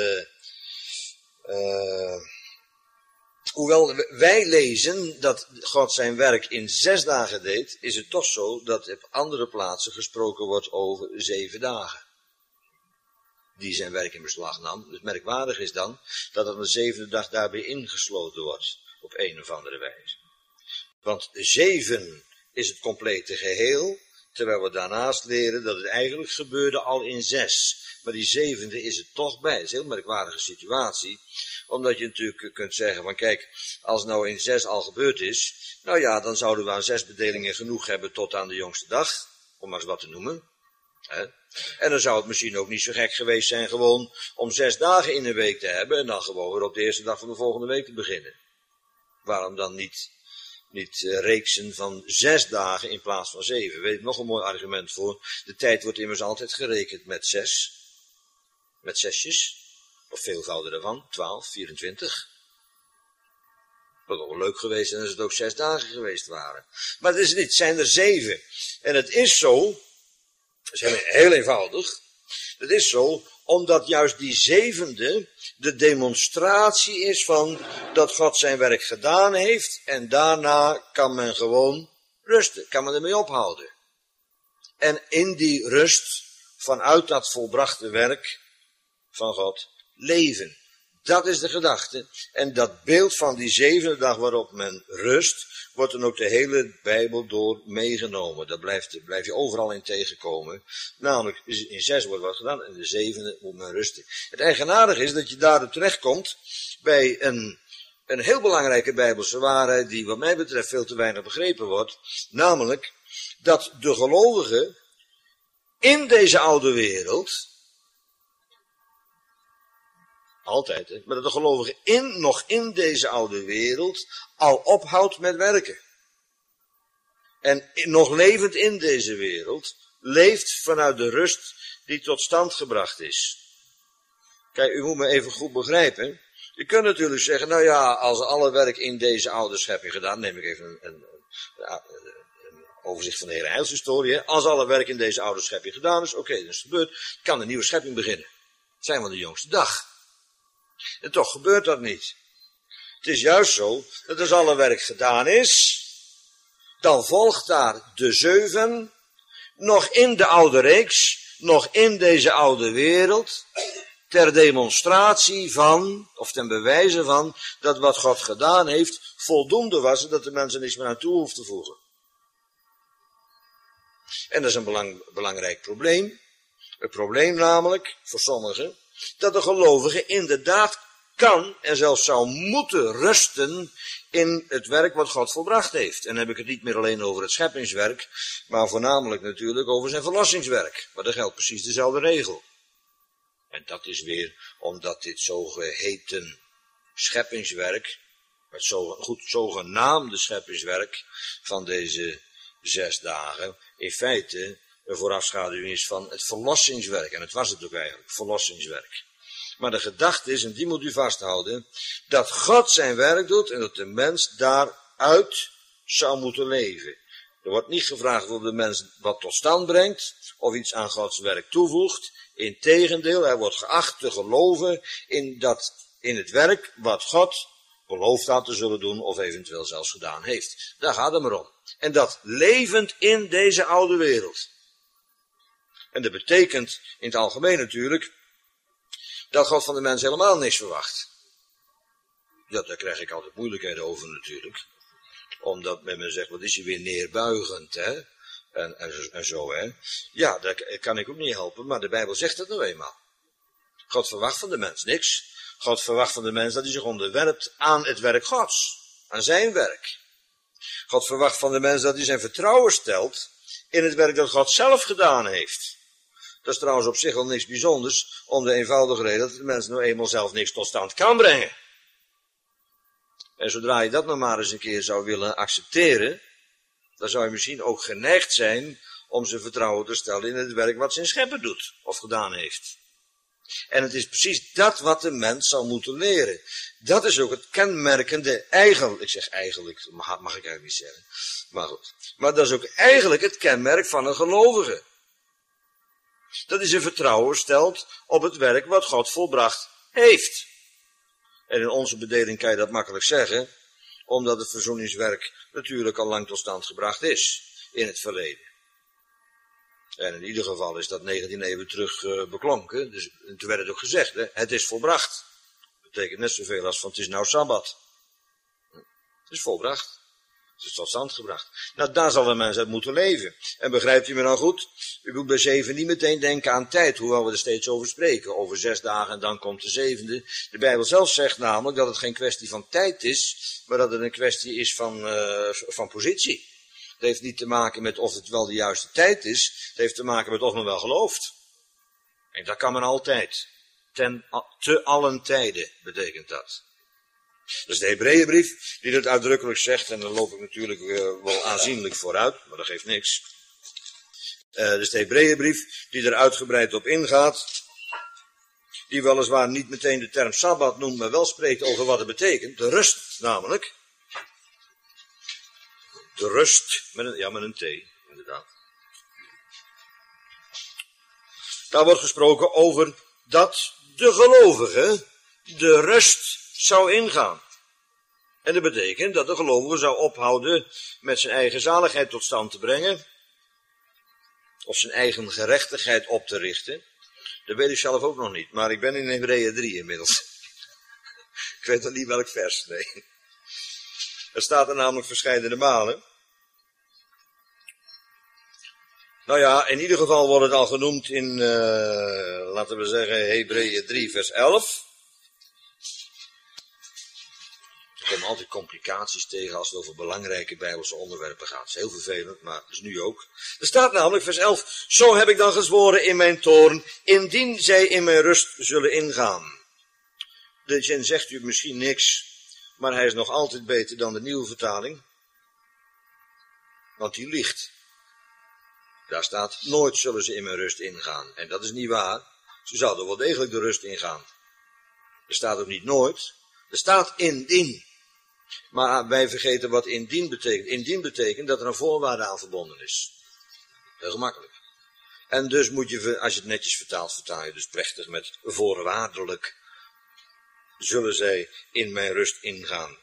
wij lezen dat God zijn werk in 6 dagen deed, is het toch zo dat op andere plaatsen gesproken wordt over 7 dagen. Die zijn werk in beslag nam. Het merkwaardig is dan dat er de 7e dag daarbij ingesloten wordt, op een of andere wijze. Want 7 is het complete geheel, terwijl we daarnaast leren dat het eigenlijk gebeurde al in 6. Maar die 7e is het toch bij. Het is een heel merkwaardige situatie. Omdat je natuurlijk kunt zeggen, van kijk, als het nou in 6 al gebeurd is, nou ja, dan zouden we aan 6 bedelingen genoeg hebben tot aan de jongste dag, om maar eens wat te noemen. En dan zou het misschien ook niet zo gek geweest zijn gewoon om 6 dagen in een week te hebben en dan gewoon weer op de eerste dag van de volgende week te beginnen. Waarom dan niet reeksen van 6 dagen in plaats van 7? Weet ik nog een mooi argument voor. De tijd wordt immers altijd gerekend met 6. Met 6'jes. Of veelvouden daarvan. 12, 24. Dat was wel leuk geweest en als het ook 6 dagen geweest waren. Maar het is niet, het zijn er 7. En het is zo, dat is heel eenvoudig. Het is zo, omdat juist die 7e de demonstratie is van dat God zijn werk gedaan heeft. En daarna kan men gewoon rusten, kan men ermee ophouden. En in die rust, vanuit dat volbrachte werk van God, leven. Dat is de gedachte. En dat beeld van die 7e dag waarop men rust, wordt dan ook de hele Bijbel door meegenomen. Daar blijf je overal in tegenkomen. Namelijk, in 6 wordt wat gedaan en de 7e moet men rusten. Het eigenaardige is dat je daarop terechtkomt bij een heel belangrijke Bijbelse waarheid die wat mij betreft veel te weinig begrepen wordt. Namelijk, dat de gelovigen in deze oude wereld, altijd, hè, maar dat de gelovige nog in deze oude wereld al ophoudt met werken. En nog levend in deze wereld, leeft vanuit de rust die tot stand gebracht is. Kijk, u moet me even goed begrijpen. Je kunt natuurlijk zeggen, nou ja, als alle werk in deze oude schepping gedaan, neem ik even een overzicht van de hele heilshistorie. Als alle werk in deze oude schepping gedaan is, oké, dan is het gebeurd, kan een nieuwe schepping beginnen. Het zijn van de jongste dag. En toch gebeurt dat niet. Het is juist zo, dat als alle werk gedaan is, dan volgt daar de 7, nog in de oude reeks, nog in deze oude wereld, ter demonstratie van, of ten bewijze van, dat wat God gedaan heeft, voldoende was en dat de mensen niks meer aan toe hoeft te voegen. En dat is een belangrijk probleem. Het probleem namelijk, voor sommigen, dat de gelovigen inderdaad kan en zelfs zou moeten rusten in het werk wat God volbracht heeft. En dan heb ik het niet meer alleen over het scheppingswerk, maar voornamelijk natuurlijk over zijn verlossingswerk. Maar daar geldt precies dezelfde regel. En dat is weer omdat dit zogeheten scheppingswerk, het zogenaamde scheppingswerk van deze 6 dagen, in feite een voorafschaduwing is van het verlossingswerk. En het was het ook eigenlijk, verlossingswerk. Maar de gedachte is, en die moet u vasthouden, dat God zijn werk doet en dat de mens daaruit zou moeten leven. Er wordt niet gevraagd of de mens wat tot stand brengt, of iets aan Gods werk toevoegt. Integendeel, hij wordt geacht te geloven in het werk wat God beloofd had te zullen doen, of eventueel zelfs gedaan heeft. Daar gaat het maar om. En dat levend in deze oude wereld. En dat betekent in het algemeen natuurlijk dat God van de mens helemaal niks verwacht. Ja, daar krijg ik altijd moeilijkheden over natuurlijk. Omdat men me zegt, wat is hij weer neerbuigend, hè? En zo, hè. Ja, dat kan ik ook niet helpen, maar de Bijbel zegt het nou eenmaal. God verwacht van de mens niks. God verwacht van de mens dat hij zich onderwerpt aan het werk Gods. Aan zijn werk. God verwacht van de mens dat hij zijn vertrouwen stelt in het werk dat God zelf gedaan heeft. Dat is trouwens op zich al niks bijzonders, om de eenvoudige reden dat de mens nou eenmaal zelf niks tot stand kan brengen. En zodra je dat nog maar eens een keer zou willen accepteren, dan zou je misschien ook geneigd zijn om zijn vertrouwen te stellen in het werk wat zijn schepper doet, of gedaan heeft. En het is precies dat wat de mens zou moeten leren. Dat is ook het kenmerkende ik zeg eigenlijk, mag ik eigenlijk niet zeggen. Maar goed. Maar dat is ook eigenlijk het kenmerk van een gelovige. Dat hij zijn vertrouwen stelt op het werk wat God volbracht heeft. En in onze bedeling kan je dat makkelijk zeggen, omdat het verzoeningswerk natuurlijk al lang tot stand gebracht is in het verleden. En in ieder geval is dat 19 eeuwen terug beklonken. Dus toen werd het ook gezegd, hè, het is volbracht. Dat betekent net zoveel als van het is nou Sabbat. Het is volbracht. Het is tot stand gebracht. Nou, daar zal de mens uit moeten leven. En begrijpt u me nou goed? U moet bij 7 niet meteen denken aan tijd, hoewel we er steeds over spreken. Over 6 dagen en dan komt de 7e. De Bijbel zelf zegt namelijk dat het geen kwestie van tijd is, maar dat het een kwestie is van positie. Het heeft niet te maken met of het wel de juiste tijd is. Het heeft te maken met of men wel gelooft. En dat kan men altijd. Te allen tijden betekent dat. Dat is de Hebreeënbrief die dat uitdrukkelijk zegt. En dan loop ik natuurlijk wel aanzienlijk vooruit. Maar dat geeft niks. Dus de Hebreeënbrief die er uitgebreid op ingaat. Die weliswaar niet meteen de term Sabbat noemt. Maar wel spreekt over wat het betekent. De rust namelijk. De rust, met een T, inderdaad. Daar wordt gesproken over dat de gelovige de rust zou ingaan. En dat betekent dat de gelovige zou ophouden met zijn eigen zaligheid tot stand te brengen. Of zijn eigen gerechtigheid op te richten. Dat weet ik zelf ook nog niet, maar ik ben in Hebreeën 3 inmiddels. Ik weet nog niet welk vers, nee. Er staat er namelijk verscheidene malen. Nou ja, in ieder geval wordt het al genoemd in, laten we zeggen, Hebreeën 3 vers 11. Er komen altijd complicaties tegen als het over belangrijke Bijbelse onderwerpen gaat. Dat is heel vervelend, maar dat is nu ook. Er staat namelijk vers 11. Zo heb ik dan gezworen in mijn toorn, indien zij in mijn rust zullen ingaan. De zin zegt u misschien niks, maar hij is nog altijd beter dan de nieuwe vertaling. Want die liegt. Daar staat, nooit zullen ze in mijn rust ingaan. En dat is niet waar. Ze zouden wel degelijk de rust ingaan. Er staat ook niet nooit. Er staat indien. Maar wij vergeten wat indien betekent. Indien betekent dat er een voorwaarde aan verbonden is. Heel gemakkelijk. En dus moet je, als je het netjes vertaalt, vertaal je dus plechtig met voorwaardelijk. Zullen zij in mijn rust ingaan.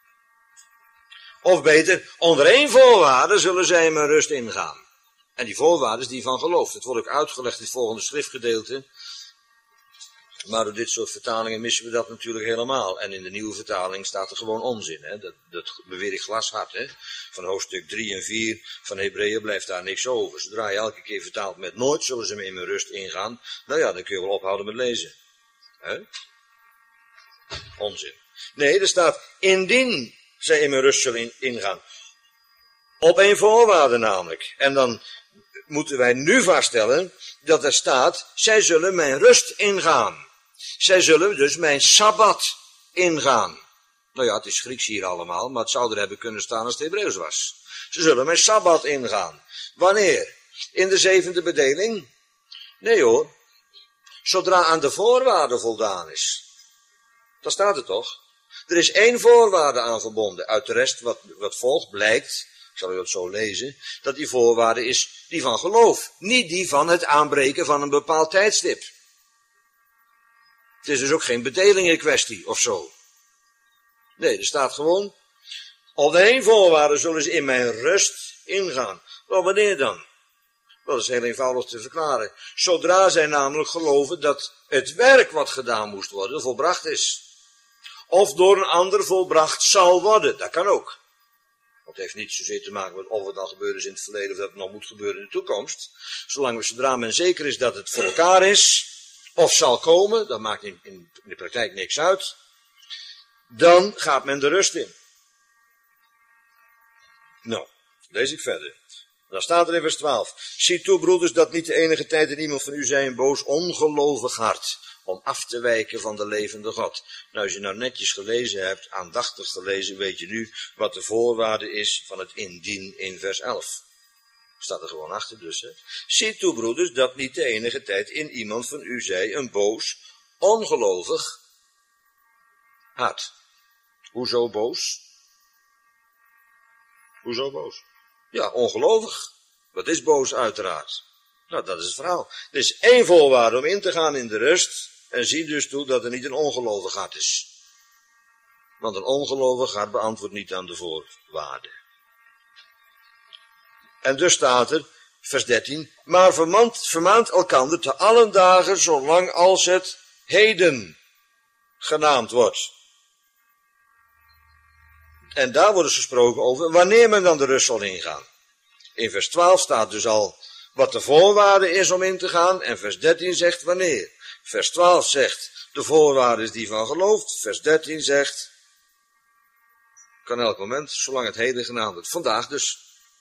Of beter, onder één voorwaarde zullen zij in mijn rust ingaan. En die voorwaarde is die van geloof. Het wordt ook uitgelegd in het volgende schriftgedeelte. Maar door dit soort vertalingen missen we dat natuurlijk helemaal. En in de nieuwe vertaling staat er gewoon onzin. Hè? Dat beweer ik glashard. Hè? Van hoofdstuk 3 en 4 van Hebreeën blijft daar niks over. Zodra je elke keer vertaalt met nooit zullen ze me in mijn rust ingaan. Nou ja, dan kun je wel ophouden met lezen. Hè? Onzin. Nee, er staat, indien zij in mijn rust zullen ingaan. Op één voorwaarde namelijk. En dan moeten wij nu vaststellen dat er staat, zij zullen mijn rust ingaan. Zij zullen dus mijn Sabbat ingaan. Nou ja, het is Grieks hier allemaal, maar het zou er hebben kunnen staan als het Hebreeuws was. Ze zullen mijn Sabbat ingaan. Wanneer? In de zevende bedeling? Nee hoor. Zodra aan de voorwaarde voldaan is. Dan staat het toch? Er is één voorwaarde aan verbonden. Uit de rest wat volgt blijkt, ik zal u dat zo lezen, dat die voorwaarde is die van geloof. Niet die van het aanbreken van een bepaald tijdstip. Het is dus ook geen bedelingenkwestie of zo. Nee, er staat gewoon, op één voorwaarde zullen ze in mijn rust ingaan. Wel, wanneer dan? Wel, dat is heel eenvoudig te verklaren. Zodra zij namelijk geloven dat het werk wat gedaan moest worden volbracht is. Of door een ander volbracht zal worden. Dat kan ook. Dat heeft niet zozeer te maken met of het al gebeurd is in het verleden of dat het nog moet gebeuren in de toekomst. Zodra men zeker is dat het voor elkaar is, of zal komen, dat maakt in de praktijk niks uit, dan gaat men de rust in. Nou, lees ik verder. Dan staat er in vers 12. Zie toe, broeders, dat niet de enige tijd in iemand van u zij een boos, ongelovig hart, om af te wijken van de levende God. Nou, als je nou netjes gelezen hebt, aandachtig gelezen, weet je nu wat de voorwaarde is van het indien in vers 11. Staat er gewoon achter dus, hè. Zie toe, broeders, dat niet de enige tijd in iemand van u zij een boos, ongelovig hart. Hoezo boos? Hoezo boos? Ja, ongelovig. Dat is boos uiteraard. Nou, dat is het verhaal. Er is één voorwaarde om in te gaan in de rust. En zie dus toe dat er niet een ongelovig hart is. Want een ongelovig hart beantwoordt niet aan de voorwaarde. En dus staat er, vers 13. Maar vermaant elkander te allen dagen, zolang als het heden genaamd wordt. En daar wordt dus gesproken over wanneer men dan de rust zal ingaan. In vers 12 staat dus al wat de voorwaarde is om in te gaan. En vers 13 zegt wanneer. Vers 12 zegt de voorwaarde is die van geloof. Vers 13 zegt kan elk moment, zolang het heden genaamd wordt. Vandaag dus.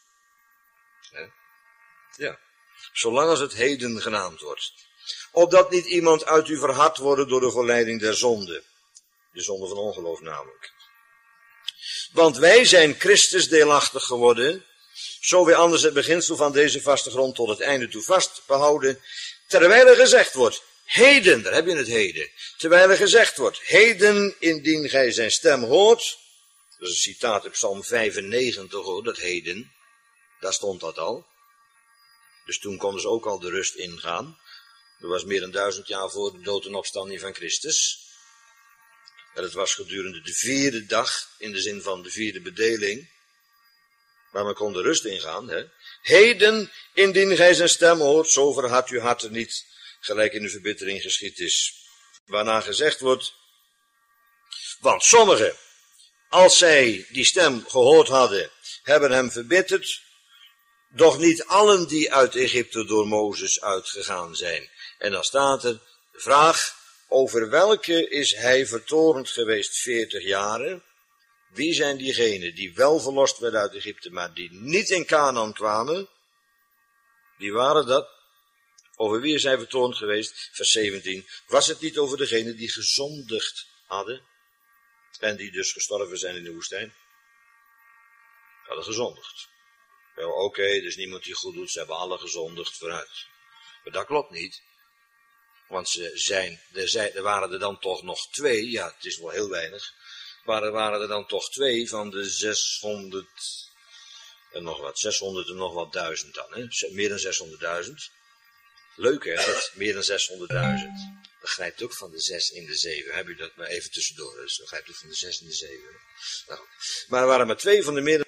Ja. Zolang als het heden genaamd wordt. Opdat niet iemand uit u verhard worden door de verleiding der zonde. De zonde van ongeloof namelijk. Want wij zijn Christus deelachtig geworden, zo wij anders het beginsel van deze vaste grond tot het einde toe vast behouden, terwijl er gezegd wordt, heden, daar heb je het heden, terwijl er gezegd wordt, heden indien gij zijn stem hoort, dat is een citaat uit Psalm 95 hoor, dat heden, daar stond dat al. Dus toen konden ze ook al de rust ingaan. Dat was meer dan 1000 jaar voor de dood en opstanding van Christus. En het was gedurende de 4e dag, in de zin van de 4e bedeling, waar men kon de rust ingaan. Hè. Heden, indien gij zijn stem hoort, zo verhard uw harten niet, gelijk in de verbittering geschied is. Waarna gezegd wordt, want sommigen, als zij die stem gehoord hadden, hebben hem verbitterd, doch niet allen die uit Egypte door Mozes uitgegaan zijn. En dan staat er de vraag, over welke is hij vertorend geweest 40 jaren? Wie zijn diegenen die wel verlost werden uit Egypte, maar die niet in Canaan kwamen? Wie waren dat? Over wie is hij vertorend geweest? Vers 17. Was het niet over degenen die gezondigd hadden? En die dus gestorven zijn in de woestijn? Hadden gezondigd. Wel, oké, dus niemand die goed doet, ze hebben alle gezondigd vooruit. Maar dat klopt niet. Want er waren er dan toch nog 2, ja, het is wel heel weinig, maar er waren er dan toch 2 van de 600 en nog wat, 600 en nog wat duizend dan, hè? Meer dan 600.000. Leuk hè, dat meer dan 600.000. Dat grijpt ook van de 6 in de 7, heb u dat maar even tussendoor, dus dat grijpt ook van de 6 in de 7. Nou, maar er waren maar 2 van de meer dan...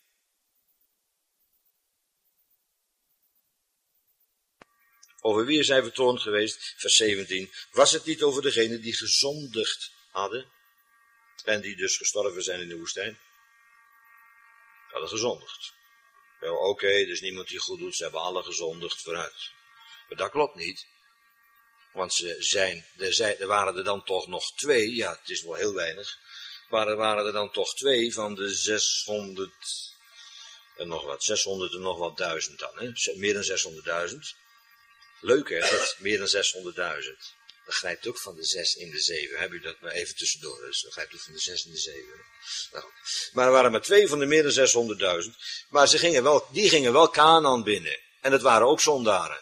Over wie is hij vertoond geweest? Vers 17. Was het niet over degenen die gezondigd hadden? En die dus gestorven zijn in de woestijn? Hadden gezondigd. Wel, oké, dus niemand die goed doet, ze hebben alle gezondigd vooruit. Maar dat klopt niet. Want er waren er dan toch nog 2, ja, het is wel heel weinig, maar er waren er dan toch 2 van de 600 en nog wat, 600 en nog wat duizend dan, hè? Meer dan 600.000. Leuk hè, dat meer dan 600.000. Dat grijpt ook van de 6 in de 7. Heb u dat maar even tussendoor. Dus dat grijpt ook van de 6 in de 7. Nou, maar er waren maar 2 van de meer dan 600.000. Maar die gingen wel Kanaan binnen. En dat waren ook zondaren.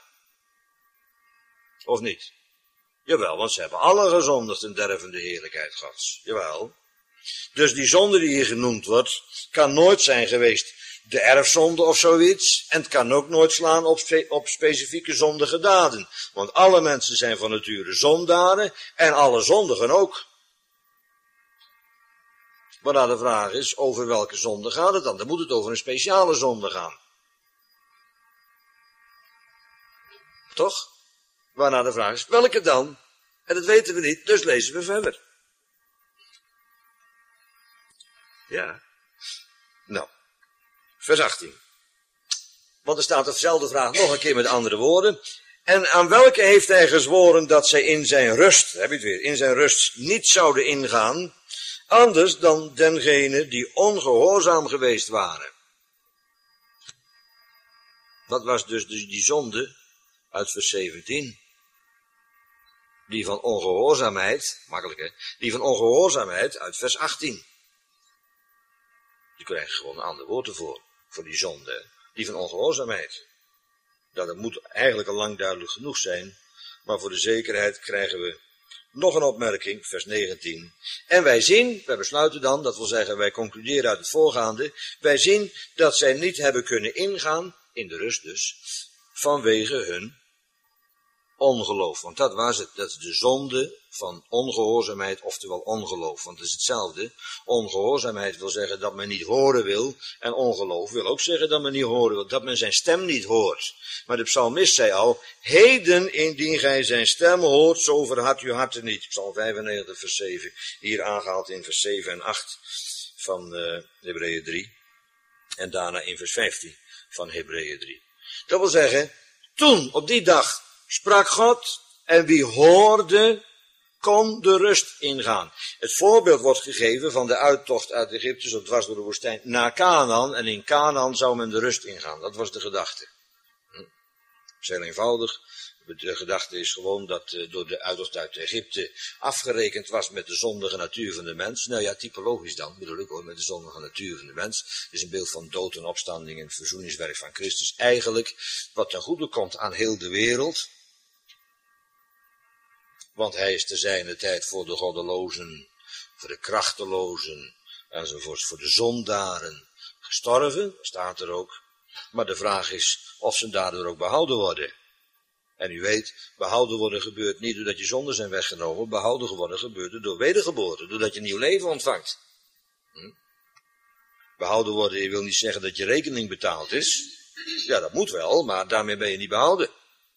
Of niet? Jawel, want ze hebben alle gezondigd en derven de heerlijkheid Gods. Jawel. Dus die zonde die hier genoemd wordt, kan nooit zijn geweest de erfzonde of zoiets. En het kan ook nooit slaan op specifieke zondige daden. Want alle mensen zijn van nature zondaren en alle zondigen ook. Maar de vraag is, over welke zonde gaat het dan? Dan moet het over een speciale zonde gaan. Toch? Waarna de vraag is, welke dan? En dat weten we niet, dus lezen we verder. Ja. Nou. Vers 18. Want er staat dezelfde vraag nog een keer met andere woorden. En aan welke heeft hij gezworen dat zij in zijn rust, heb je het weer, in zijn rust niet zouden ingaan, anders dan dengenen die ongehoorzaam geweest waren. Wat was dus die zonde uit vers 17? Die van ongehoorzaamheid, makkelijk hè, die van ongehoorzaamheid uit vers 18. Die krijgen gewoon een ander woord ervoor. Voor die zonde, die van ongehoorzaamheid. Nou, dat moet eigenlijk al lang duidelijk genoeg zijn, maar voor de zekerheid krijgen we nog een opmerking, vers 19. En wij zien, wij besluiten dan, dat wil zeggen wij concluderen uit het voorgaande, wij zien dat zij niet hebben kunnen ingaan, in de rust dus, vanwege hun ongeloof. Want dat was het, dat is de zonde van ongehoorzaamheid, oftewel ongeloof. Want het is hetzelfde. Ongehoorzaamheid wil zeggen dat men niet horen wil. En ongeloof wil ook zeggen dat men niet horen wil. Dat men zijn stem niet hoort. Maar de psalmist zei al, heden indien gij zijn stem hoort, zo verhard uw harten niet. Psalm 95 vers 7. Hier aangehaald in vers 7 en 8 van Hebreeën 3. En daarna in vers 15 van Hebreeën 3. Dat wil zeggen, toen op die dag sprak God en wie hoorde kon de rust ingaan. Het voorbeeld wordt gegeven van de uittocht uit Egypte, zo dwars door de woestijn, naar Kanaan. En in Kanaan zou men de rust ingaan. Dat was de gedachte. Dat is heel eenvoudig. De gedachte is gewoon dat door de uittocht uit Egypte afgerekend was met de zondige natuur van de mens. Nou ja, typologisch dan, bedoel ik hoor, met de zondige natuur van de mens. Het is een beeld van dood en opstanding en het verzoeningswerk van Christus. Eigenlijk wat ten goede komt aan heel de wereld. Want hij is te zijner tijd voor de goddelozen, voor de krachtelozen, enzovoorts, voor de zondaren gestorven, staat er ook. Maar de vraag is of ze daardoor ook behouden worden. En u weet, behouden worden gebeurt niet doordat je zonden zijn weggenomen, behouden worden gebeurt door wedergeboorte, doordat je nieuw leven ontvangt. Behouden worden, je wil niet zeggen dat je rekening betaald is. Ja, dat moet wel, maar daarmee ben je niet behouden.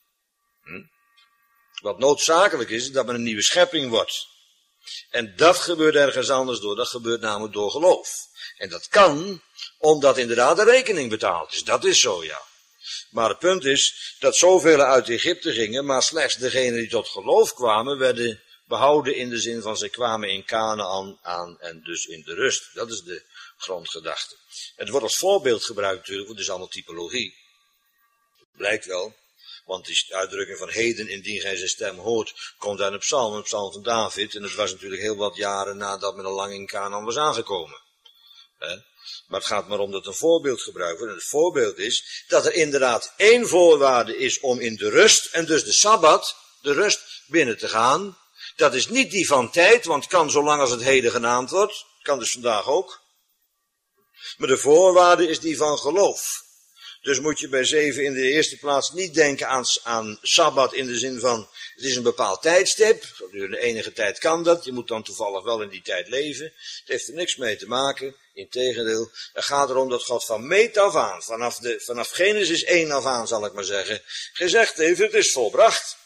Wat noodzakelijk is dat men een nieuwe schepping wordt. En dat gebeurt ergens anders door, dat gebeurt namelijk door geloof. En dat kan, omdat inderdaad de rekening betaald is. Dat is zo, ja. Maar het punt is, dat zoveel uit Egypte gingen, maar slechts degenen die tot geloof kwamen, werden behouden in de zin van ze kwamen in Kanaan aan en dus in de rust. Dat is de grondgedachte. Het wordt als voorbeeld gebruikt natuurlijk, want het is allemaal typologie. Blijkt wel. Want die uitdrukking van heden, indien gij zijn stem hoort, komt uit een psalm van David. En het was natuurlijk heel wat jaren nadat men al lang in Kanaan was aangekomen. Maar het gaat maar om dat een voorbeeld gebruikt wordt. En het voorbeeld is dat er inderdaad één voorwaarde is om in de rust, en dus de Sabbat, de rust, binnen te gaan. Dat is niet die van tijd, want het kan zolang als het heden genaamd wordt. Kan dus vandaag ook. Maar de voorwaarde is die van geloof. Dus moet je bij 7 in de eerste plaats niet denken aan Sabbat in de zin van, het is een bepaald tijdstip. Gedurende enige tijd kan dat. Je moet dan toevallig wel in die tijd leven. Het heeft er niks mee te maken. Integendeel, het gaat erom dat God van meet af aan, vanaf Genesis 1 af aan zal ik maar zeggen, gezegd heeft, het is volbracht.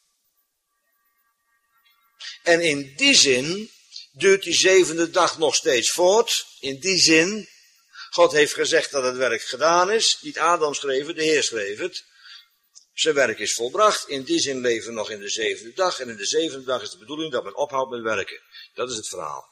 En in die zin duurt die 7e dag nog steeds voort. In die zin, God heeft gezegd dat het werk gedaan is. Niet Adam schreef het, de Heer schreef het. Zijn werk is volbracht. In die zin leven we nog in de zevende dag. En in de zevende dag is de bedoeling dat men ophoudt met werken. Dat is het verhaal.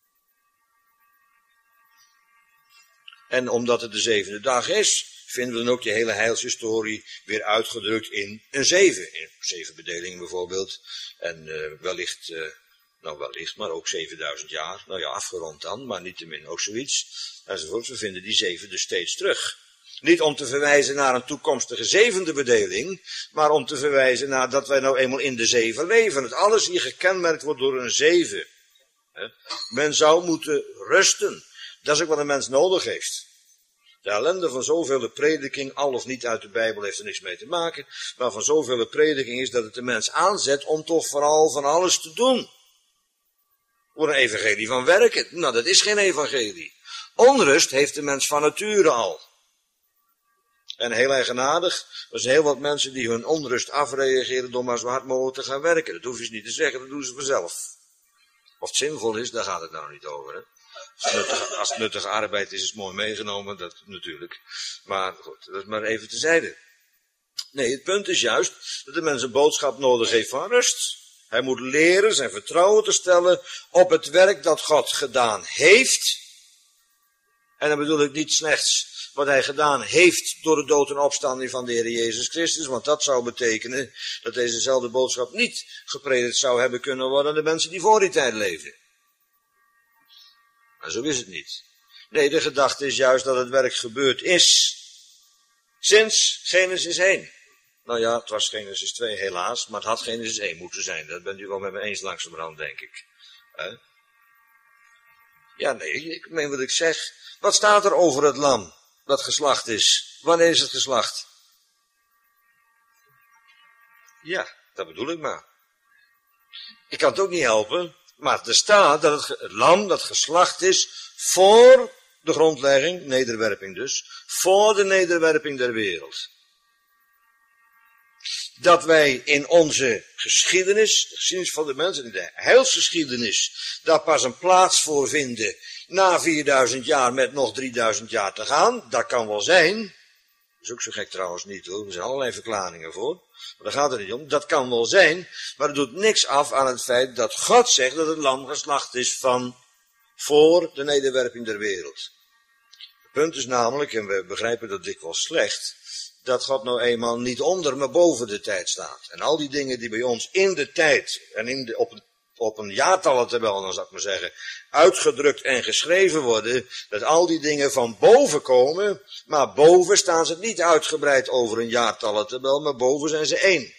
En omdat het de zevende dag is, vinden we dan ook die hele heilshistorie weer uitgedrukt in een 7. In 7 bedelingen bijvoorbeeld. En wellicht, maar ook 7000 jaar. Nou ja, afgerond dan, maar niettemin ook zoiets. Enzovoort. We vinden die 7 dus steeds terug. Niet om te verwijzen naar een toekomstige 7e bedeling, maar om te verwijzen naar dat wij nou eenmaal in de 7 leven. Dat alles hier gekenmerkt wordt door een 7. Men zou moeten rusten. Dat is ook wat een mens nodig heeft. De ellende van zoveel prediking, al of niet uit de Bijbel, heeft er niks mee te maken. Maar van zoveel prediking is dat het de mens aanzet om toch vooral van alles te doen. Voor een evangelie van werken. Nou, dat is geen evangelie. Onrust heeft de mens van nature al. En heel eigenaardig, er zijn heel wat mensen die hun onrust afreageren door maar zo hard mogelijk te gaan werken. Dat hoef je niet te zeggen, dat doen ze vanzelf. Of het zinvol is, daar gaat het nou niet over. Hè? Als het nuttige arbeid is het mooi meegenomen, dat natuurlijk. Maar goed, dat is maar even terzijde. Nee, het punt is juist dat de mens een boodschap nodig heeft van rust. Hij moet leren zijn vertrouwen te stellen op het werk dat God gedaan heeft. En dan bedoel ik niet slechts wat hij gedaan heeft door de dood en opstanding van de Heer Jezus Christus. Want dat zou betekenen dat dezezelfde boodschap niet gepredikt zou hebben kunnen worden aan de mensen die voor die tijd leefden. Maar zo is het niet. Nee, de gedachte is juist dat het werk gebeurd is sinds Genesis 1. Nou ja, het was Genesis 2 helaas, maar het had Genesis 1 moeten zijn. Dat bent u wel met me eens langzamerhand, denk ik. Ja, nee, ik meen wat ik zeg. Wat staat er over het lam dat geslacht is? Wanneer is het geslacht? Ja, dat bedoel ik maar. Ik kan het ook niet helpen, maar er staat dat het lam dat geslacht is voor de grondlegging, nederwerping dus, voor de nederwerping der wereld. Dat wij in onze geschiedenis, de geschiedenis van de mensen, in de heilsgeschiedenis, daar pas een plaats voor vinden na 4000 jaar met nog 3000 jaar te gaan, dat kan wel zijn. Dat is ook zo gek trouwens niet hoor, er zijn allerlei verklaringen voor. Maar daar gaat het niet om, dat kan wel zijn, maar het doet niks af aan het feit dat God zegt dat het lam geslacht is van voor de nederwerping der wereld. Het punt is namelijk, en we begrijpen dat dikwijls slecht, dat God nou eenmaal niet onder, maar boven de tijd staat. En al die dingen die bij ons in de tijd en op een jaartallentabel, dan zou ik maar zeggen, uitgedrukt en geschreven worden, dat al die dingen van boven komen, maar boven staan ze niet uitgebreid over een jaartallentabel, maar boven zijn ze 1.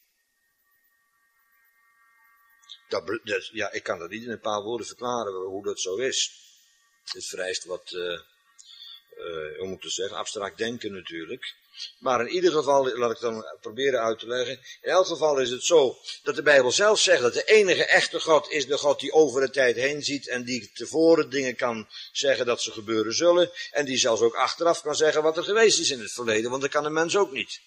Ja, ik kan dat niet in een paar woorden verklaren hoe dat zo is. Het vereist wat, hoe moet ik het zeggen, abstract denken natuurlijk. Maar in ieder geval, laat ik dan proberen uit te leggen, in elk geval is het zo dat de Bijbel zelf zegt dat de enige echte God is de God die over de tijd heen ziet en die tevoren dingen kan zeggen dat ze gebeuren zullen en die zelfs ook achteraf kan zeggen wat er geweest is in het verleden, want dat kan een mens ook niet.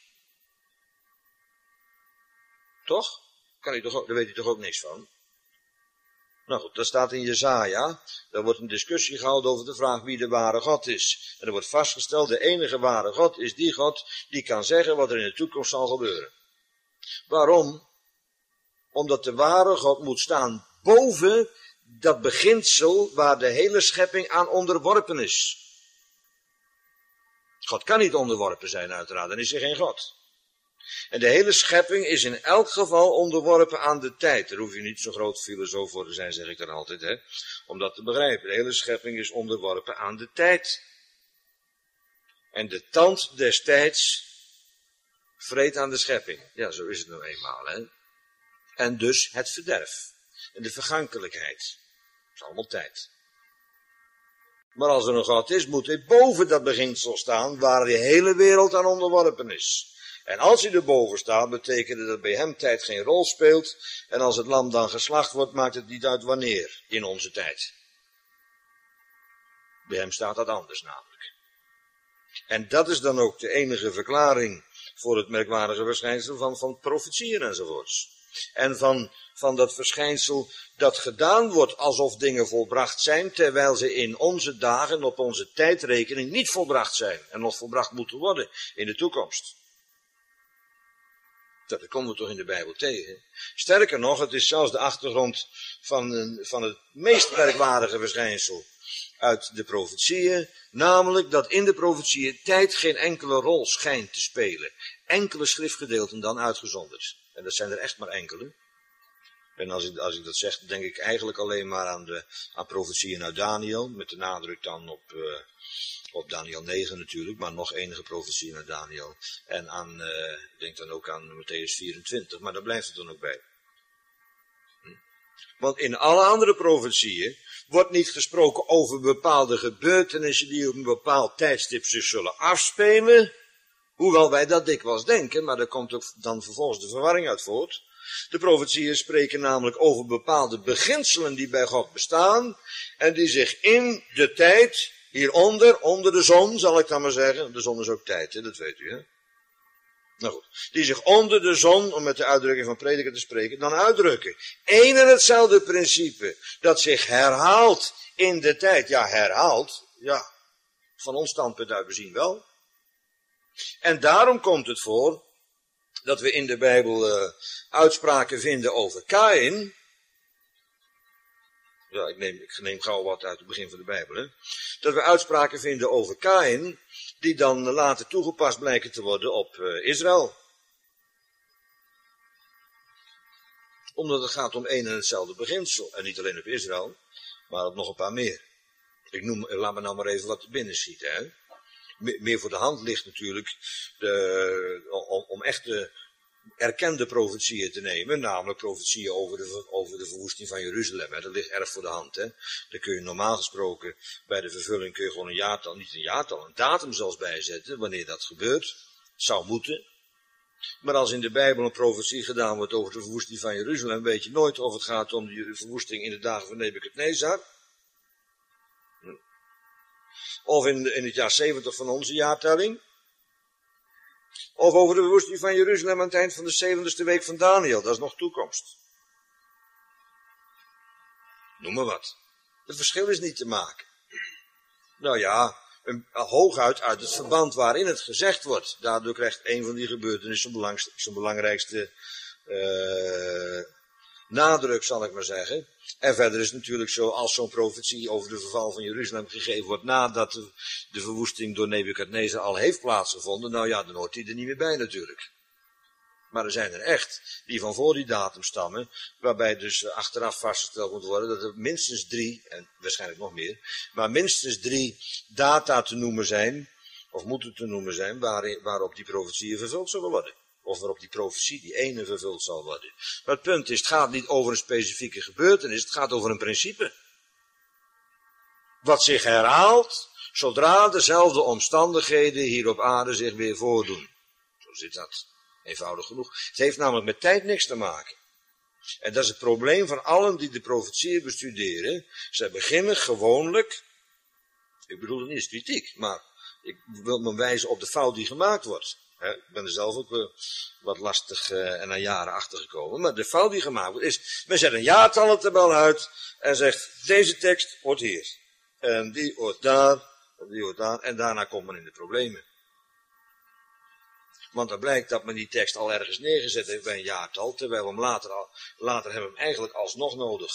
Toch? Daar weet hij toch ook niks van? Nou goed, dat staat in Jesaja. Daar wordt een discussie gehouden over de vraag wie de ware God is. En er wordt vastgesteld, de enige ware God is die God die kan zeggen wat er in de toekomst zal gebeuren. Waarom? Omdat de ware God moet staan boven dat beginsel waar de hele schepping aan onderworpen is. God kan niet onderworpen zijn uiteraard, dan is hij geen God. En de hele schepping is in elk geval onderworpen aan de tijd. Daar hoef je niet zo'n groot filosoof voor te zijn, zeg ik dan altijd, hè, om dat te begrijpen. De hele schepping is onderworpen aan de tijd. En de tand des tijds vreet aan de schepping. Ja, zo is het nou eenmaal, hè. En dus het verderf. En de vergankelijkheid. Dat is allemaal tijd. Maar als er een God is, moet hij boven dat beginsel staan waar de hele wereld aan onderworpen is. En als hij erboven staat, betekent dat bij hem tijd geen rol speelt. En als het lam dan geslacht wordt, maakt het niet uit wanneer in onze tijd. Bij hem staat dat anders namelijk. En dat is dan ook de enige verklaring voor het merkwaardige verschijnsel van profetieën enzovoorts. En van dat verschijnsel dat gedaan wordt alsof dingen volbracht zijn, terwijl ze in onze dagen, op onze tijdrekening, niet volbracht zijn en nog volbracht moeten worden in de toekomst. Dat komen we toch in de Bijbel tegen. Sterker nog, het is zelfs de achtergrond van het meest merkwaardige verschijnsel uit de profetieën. Namelijk dat in de profetieën tijd geen enkele rol schijnt te spelen. Enkele schriftgedeelten dan uitgezonderd. En dat zijn er echt maar enkele. En als ik dat zeg, denk ik eigenlijk alleen maar aan profetieën uit Daniel. Met de nadruk dan op Daniel 9 natuurlijk, maar nog enige profetieën uit Daniel. En ik denk dan ook aan Mattheüs 24, maar daar blijft het dan ook bij. Want in alle andere profetieën wordt niet gesproken over bepaalde gebeurtenissen die op een bepaald tijdstip zich zullen afspelen. Hoewel wij dat dikwijls denken, maar daar komt ook dan vervolgens de verwarring uit voort. De profetieën spreken namelijk over bepaalde beginselen die bij God bestaan en die zich in de tijd, hieronder, onder de zon, zal ik dan maar zeggen. De zon is ook tijd, hè? Dat weet u, hè? Nou goed, die zich onder de zon, om met de uitdrukking van prediker te spreken, dan uitdrukken. Eén en hetzelfde principe, dat zich herhaalt in de tijd. Ja, herhaalt, ja, van ons standpunt uit bezien wel. En daarom komt het voor dat we in de Bijbel uitspraken vinden over Kaïn. Ja, ik neem gauw wat uit het begin van de Bijbel, hè. Dat we uitspraken vinden over Kaïn, die dan later toegepast blijken te worden op Israël. Omdat het gaat om één en hetzelfde beginsel. En niet alleen op Israël, maar op nog een paar meer. Laat me nou maar even wat te binnen schieten, hè. Meer voor de hand ligt natuurlijk om echte erkende profetieën te nemen, namelijk profetieën over de verwoesting van Jeruzalem. Hè. Dat ligt erg voor de hand. Hè. Daar kun je normaal gesproken bij de vervulling kun je gewoon een jaartal, niet een jaartal, een datum zelfs bijzetten, wanneer dat gebeurt. Het zou moeten. Maar als in de Bijbel een profetie gedaan wordt over de verwoesting van Jeruzalem, weet je nooit of het gaat om de verwoesting in de dagen van Nebukadnezar. Of in het jaar 70 van onze jaartelling. Of over de verwoesting van Jeruzalem aan het eind van de 70ste week van Daniel. Dat is nog toekomst. Noem maar wat. Het verschil is niet te maken. Nou ja, hooguit uit het verband waarin het gezegd wordt. Daardoor krijgt een van die gebeurtenissen zijn belangrijkste nadruk, zal ik maar zeggen. En verder is het natuurlijk zo, als zo'n profetie over de verval van Jeruzalem gegeven wordt nadat de verwoesting door Nebukadnezar al heeft plaatsgevonden, nou ja, dan hoort die er niet meer bij natuurlijk. Maar er zijn er echt die van voor die datum stammen, waarbij dus achteraf vastgesteld moet worden dat er minstens 3, en waarschijnlijk nog meer, maar minstens 3 data te noemen zijn, of moeten te noemen zijn, waarop die profetieën vervuld zullen worden. Of waarop die profetie, die ene, vervuld zal worden. Maar het punt is, het gaat niet over een specifieke gebeurtenis, het gaat over een principe. Wat zich herhaalt, zodra dezelfde omstandigheden hier op aarde zich weer voordoen. Zo zit dat. Eenvoudig genoeg. Het heeft namelijk met tijd niks te maken. En dat is het probleem van allen die de profetieën bestuderen. Zij beginnen gewoonlijk, ik bedoel het niet als kritiek, maar ik wil me wijzen op de fout die gemaakt wordt. Ik ben er zelf ook wat lastig en na jaren achtergekomen. Maar de fout die gemaakt wordt is, men zet een jaartallentabel uit en zegt, deze tekst hoort hier. En die hoort daar, en die hoort daar. En daarna komt men in de problemen. Want dan blijkt dat men die tekst al ergens neergezet heeft bij een jaartal, terwijl we hem later hebben we hem eigenlijk alsnog nodig.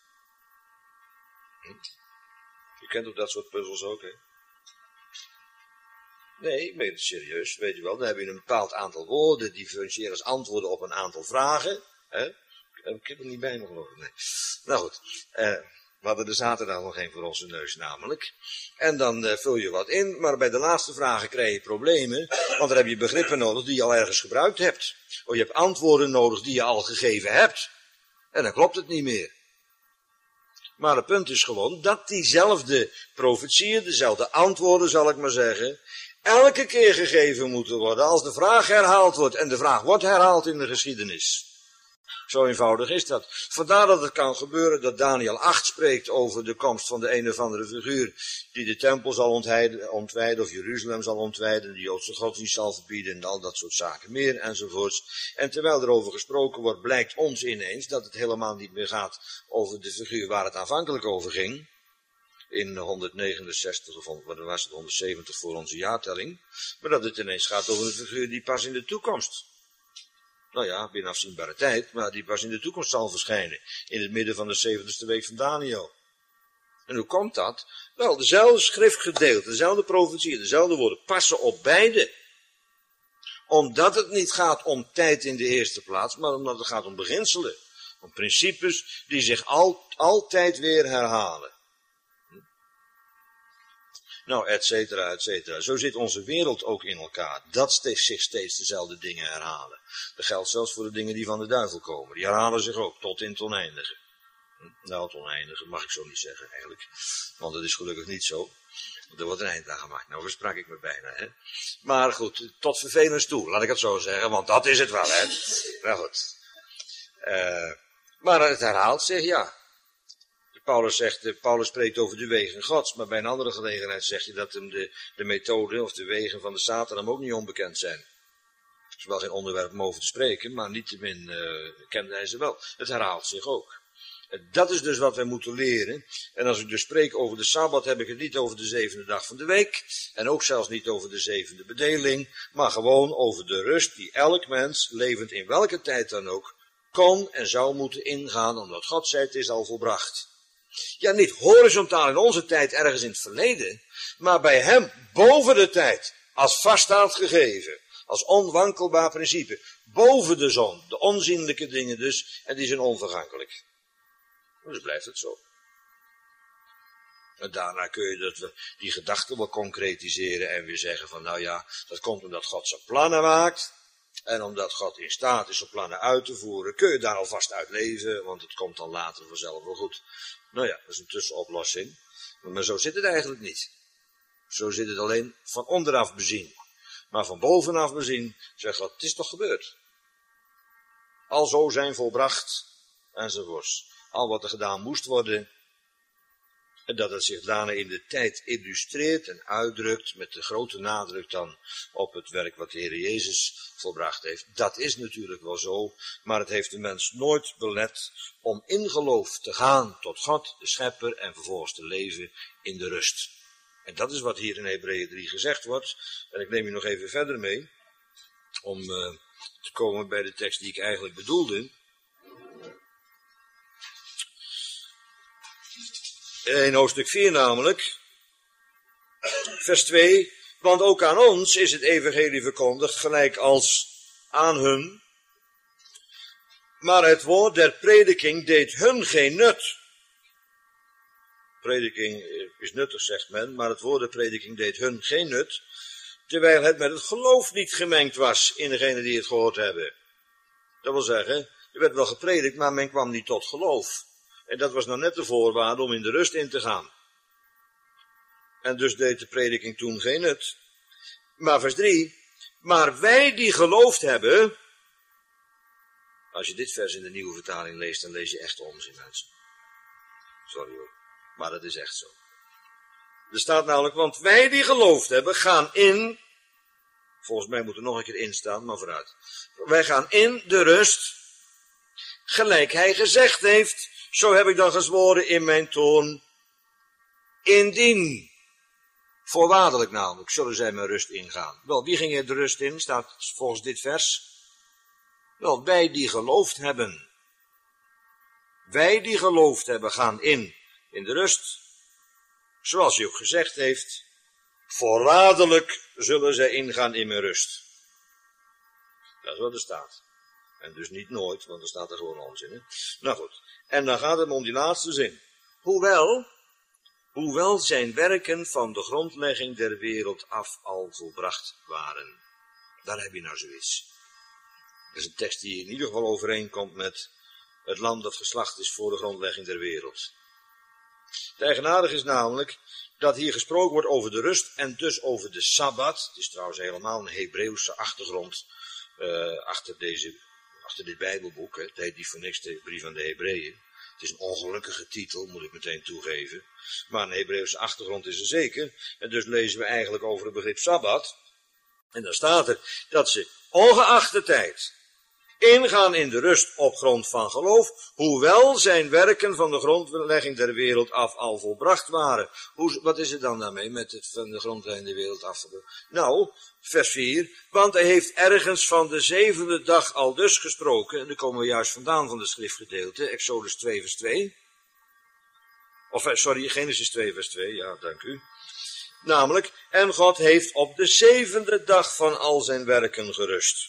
Je kent ook dat soort puzzels ook, hè? Nee, ik meen het serieus, weet u wel. Dan heb je een bepaald aantal woorden, die functioneren als antwoorden op een aantal vragen. Hè? Ik heb er niet bij nog geloof ik. Nee. Nou goed, we hadden er zaterdag nog geen voor onze neus namelijk. En dan vul je wat in, maar bij de laatste vragen krijg je problemen. Want dan heb je begrippen nodig die je al ergens gebruikt hebt. Of je hebt antwoorden nodig die je al gegeven hebt. En dan klopt het niet meer. Maar het punt is gewoon dat diezelfde profetieën, dezelfde antwoorden zal ik maar zeggen, elke keer gegeven moeten worden als de vraag herhaald wordt. En de vraag wordt herhaald in de geschiedenis. Zo eenvoudig is dat. Vandaar dat het kan gebeuren dat Daniel 8 spreekt over de komst van de een of andere figuur die de tempel zal ontwijden of Jeruzalem zal ontwijden, de Joodse godsdienst zal verbieden en al dat soort zaken meer enzovoorts. En terwijl erover gesproken wordt, blijkt ons ineens dat het helemaal niet meer gaat over de figuur waar het aanvankelijk over ging. In 169 of wat was het, 170 voor onze jaartelling. Maar dat het ineens gaat over een figuur die pas in de toekomst Nou ja, binnen afzienbare tijd, maar die pas in de toekomst zal verschijnen. In het midden van de 70ste week van Daniel. En hoe komt dat? Wel, dezelfde schriftgedeelte, dezelfde profetie, dezelfde woorden passen op beide. Omdat het niet gaat om tijd in de eerste plaats, maar omdat het gaat om beginselen. Om principes die zich altijd weer herhalen. Nou, et cetera, et cetera. Zo zit onze wereld ook in elkaar. Dat zich steeds dezelfde dingen herhalen. Dat geldt zelfs voor de dingen die van de duivel komen. Die herhalen zich ook tot in het oneindige. Nou, het oneindige mag ik zo niet zeggen eigenlijk. Want dat is gelukkig niet zo. Want er wordt een eind aan gemaakt. Nou, versprak ik me bijna, hè. Maar goed, tot vervelens toe, laat ik het zo zeggen. Want dat is het wel, hè. Nou goed. Maar het herhaalt zich, ja. Paulus spreekt over de wegen Gods, maar bij een andere gelegenheid zeg je dat hem de methoden of de wegen van de Satan hem ook niet onbekend zijn. Het is wel geen onderwerp om over te spreken, maar niettemin kende hij ze wel. Het herhaalt zich ook. En dat is dus wat wij moeten leren. En als ik dus spreek over de Sabbat, heb ik het niet over de zevende dag van de week. En ook zelfs niet over de zevende bedeling, maar gewoon over de rust die elk mens, levend in welke tijd dan ook, kon en zou moeten ingaan, omdat God zei het is al volbracht. Ja, niet horizontaal in onze tijd ergens in het verleden, maar bij hem boven de tijd, als vaststaand gegeven, als onwankelbaar principe, boven de zon, de onzienlijke dingen dus, en die zijn onvergankelijk. Dus blijft het zo. En daarna kun je die gedachte wel concretiseren en weer zeggen van, nou ja, dat komt omdat God zijn plannen maakt. En omdat God in staat is om plannen uit te voeren, kun je daar alvast uit leven, want het komt dan later vanzelf wel goed. Nou ja, dat is een tussenoplossing. Maar zo zit het eigenlijk niet. Zo zit het alleen van onderaf bezien. Maar van bovenaf bezien zegt God, het is toch gebeurd. Al zo zijn volbracht enzovoorts. Al wat er gedaan moest worden. En dat het zich daarna in de tijd illustreert en uitdrukt, met de grote nadruk dan op het werk wat de Heer Jezus volbracht heeft. Dat is natuurlijk wel zo, maar het heeft de mens nooit belet om in geloof te gaan tot God, de Schepper, en vervolgens te leven in de rust. En dat is wat hier in Hebreeën 3 gezegd wordt. En ik neem je nog even verder mee, om te komen bij de tekst die ik eigenlijk bedoelde. In hoofdstuk 4 namelijk, vers 2, want ook aan ons is het evangelie verkondigd, gelijk als aan hun. Maar het woord der prediking deed hun geen nut. Prediking is nuttig, zegt men, maar het woord der prediking deed hun geen nut, terwijl het met het geloof niet gemengd was in degenen die het gehoord hebben. Dat wil zeggen, er werd wel gepredikt, maar men kwam niet tot geloof. En dat was nou net de voorwaarde om in de rust in te gaan. En dus deed de prediking toen geen nut. Maar vers 3, maar wij die geloofd hebben. Als je dit vers in de nieuwe vertaling leest, dan lees je echt onzin, mensen. Sorry hoor, maar dat is echt zo. Er staat namelijk, want wij die geloofd hebben, gaan in. Volgens mij moet er nog een keer in staan, maar vooruit. Wij gaan in de rust, gelijk hij gezegd heeft. Zo heb ik dan gezworen in mijn toorn. Indien, voorwaardelijk namelijk, zullen zij mijn rust ingaan. Wel, wie ging er de rust in? Staat volgens dit vers. Wel, wij die geloofd hebben. Wij die geloofd hebben gaan in de rust. Zoals hij ook gezegd heeft. Voorwaardelijk zullen zij ingaan in mijn rust. Dat is wat er staat. En dus niet nooit, want er staat er gewoon onzin in. Nou goed. En dan gaat het om die laatste zin. Hoewel zijn werken van de grondlegging der wereld af al volbracht waren. Daar heb je nou zoiets. Dat is een tekst die in ieder geval overeenkomt met het lam dat geslacht is voor de grondlegging der wereld. Het eigenaardige is namelijk dat hier gesproken wordt over de rust en dus over de Sabbat. Het is trouwens helemaal een Hebreeuwse achtergrond achter dit Bijbelboek. Het heet niet voor niks de brief aan de Hebreeën. Het is een ongelukkige titel, moet ik meteen toegeven. Maar een Hebreeuwse achtergrond is er zeker. En dus lezen we eigenlijk over het begrip Sabbat. En dan staat er dat ze ongeacht de tijd ingaan in de rust op grond van geloof, hoewel zijn werken van de grondlegging der wereld af al volbracht waren. Wat is het dan daarmee met het van de grondlegging der wereld af? Nou, vers 4, want hij heeft ergens van de 7e dag al dus gesproken, en daar komen we juist vandaan van de schriftgedeelte, Exodus 2 vers 2. Of, sorry, Genesis 2 vers 2, ja, dank u. Namelijk, en God heeft op de 7e dag van al zijn werken gerust.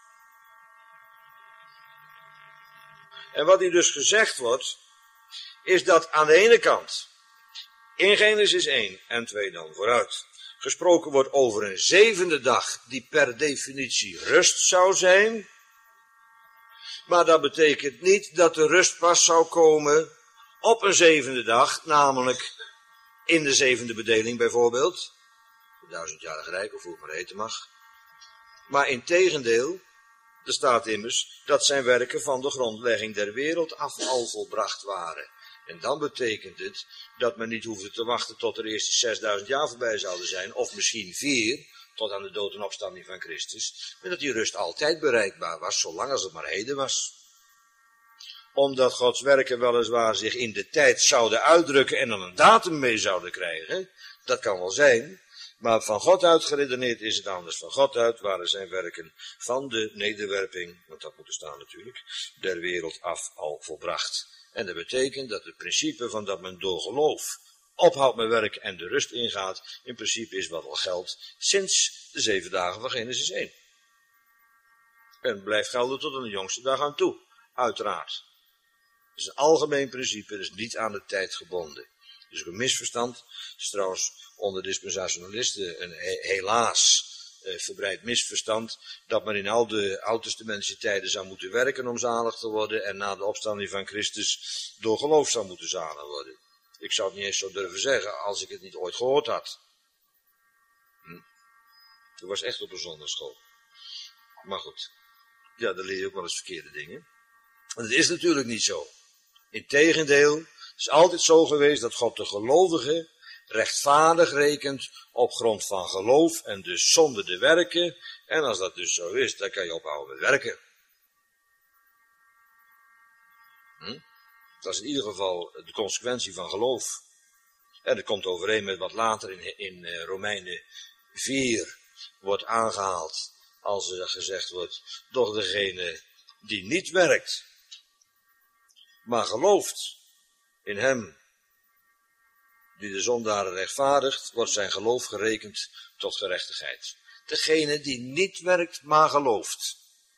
En wat hier dus gezegd wordt, is dat aan de ene kant, in Genesis 1 en 2 dan vooruit, gesproken wordt over een 7e dag die per definitie rust zou zijn. Maar dat betekent niet dat de rust pas zou komen op een 7e dag, namelijk in de 7e bedeling bijvoorbeeld. De 1000-jarige rijk, of hoe het maar heten mag. Maar in tegendeel, er staat immers dat zijn werken van de grondlegging der wereld af al volbracht waren. En dan betekent het dat men niet hoefde te wachten tot de eerste 6000 jaar voorbij zouden zijn, of misschien 4, tot aan de dood en opstanding van Christus, maar dat die rust altijd bereikbaar was, zolang als het maar heden was. Omdat Gods werken weliswaar zich in de tijd zouden uitdrukken en dan een datum mee zouden krijgen, dat kan wel zijn, maar van God uit geredeneerd is het anders. Van God uit waren zijn werken van de nederwerping, want dat moet er staan natuurlijk, der wereld af al volbracht. En dat betekent dat het principe van dat men door geloof ophoudt met werken en de rust ingaat, in principe is wat al geldt sinds de 7 dagen van Genesis 1. En blijft gelden tot aan de jongste dag aan toe, uiteraard. Het is een algemeen principe, het is niet aan de tijd gebonden. Dus een misverstand, het is trouwens onder dispensationalisten een helaas verbreid misverstand, dat men in al de oud-testamentische tijden zou moeten werken om zalig te worden en na de opstanding van Christus door geloof zou moeten zalig worden. Ik zou het niet eens zo durven zeggen als ik het niet ooit gehoord had. Dat was echt op een zondagschool. Maar goed, ja, dan leer je ook wel eens verkeerde dingen. En dat is natuurlijk niet zo. Integendeel, het is altijd zo geweest dat God de gelovigen rechtvaardig rekent op grond van geloof en dus zonder de werken. En als dat dus zo is, dan kan je ophouden met werken. Dat is in ieder geval de consequentie van geloof. En dat komt overeen met wat later in Romeinen 4 wordt aangehaald. Als er gezegd wordt, doch degene die niet werkt, maar gelooft in hem die de zondaren rechtvaardigt, wordt zijn geloof gerekend tot gerechtigheid. Degene die niet werkt, maar gelooft.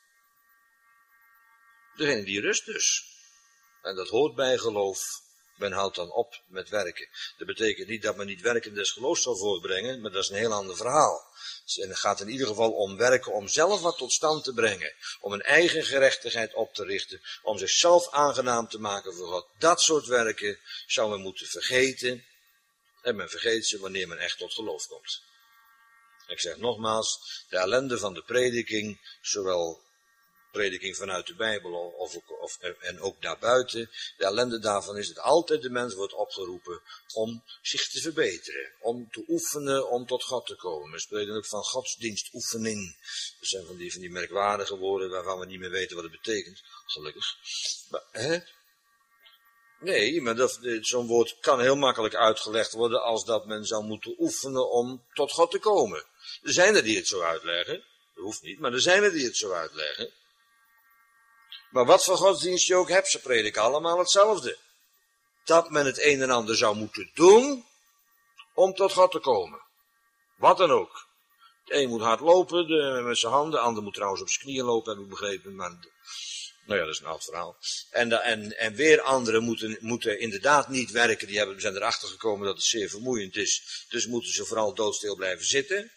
Degene die rust dus. En dat hoort bij geloof. Men houdt dan op met werken. Dat betekent niet dat men niet werken des geloofs zal voortbrengen, maar dat is een heel ander verhaal. En het gaat in ieder geval om werken om zelf wat tot stand te brengen. Om een eigen gerechtigheid op te richten. Om zichzelf aangenaam te maken voor God. Dat soort werken zou men moeten vergeten. En men vergeet ze wanneer men echt tot geloof komt. Ik zeg nogmaals, de ellende van de prediking, zowel prediking vanuit de Bijbel en ook daarbuiten, de ellende daarvan is dat altijd de mens wordt opgeroepen om zich te verbeteren, om te oefenen, om tot God te komen. We spreken ook van godsdienstoefening. Dat zijn van die merkwaardige woorden waarvan we niet meer weten wat het betekent, gelukkig. Maar, nee, maar zo'n woord kan heel makkelijk uitgelegd worden als dat men zou moeten oefenen om tot God te komen. Er zijn er die het zo uitleggen, dat hoeft niet, maar er zijn er die het zo uitleggen. Maar wat voor godsdienst je ook hebt, ze prediken allemaal hetzelfde. Dat men het een en ander zou moeten doen om tot God te komen. Wat dan ook. De een moet hard lopen met zijn handen, de ander moet trouwens op zijn knieën lopen, heb ik begrepen. Maar, nou ja, dat is een oud verhaal. En weer anderen moeten inderdaad niet werken, die zijn erachter gekomen dat het zeer vermoeiend is. Dus moeten ze vooral doodstil blijven zitten.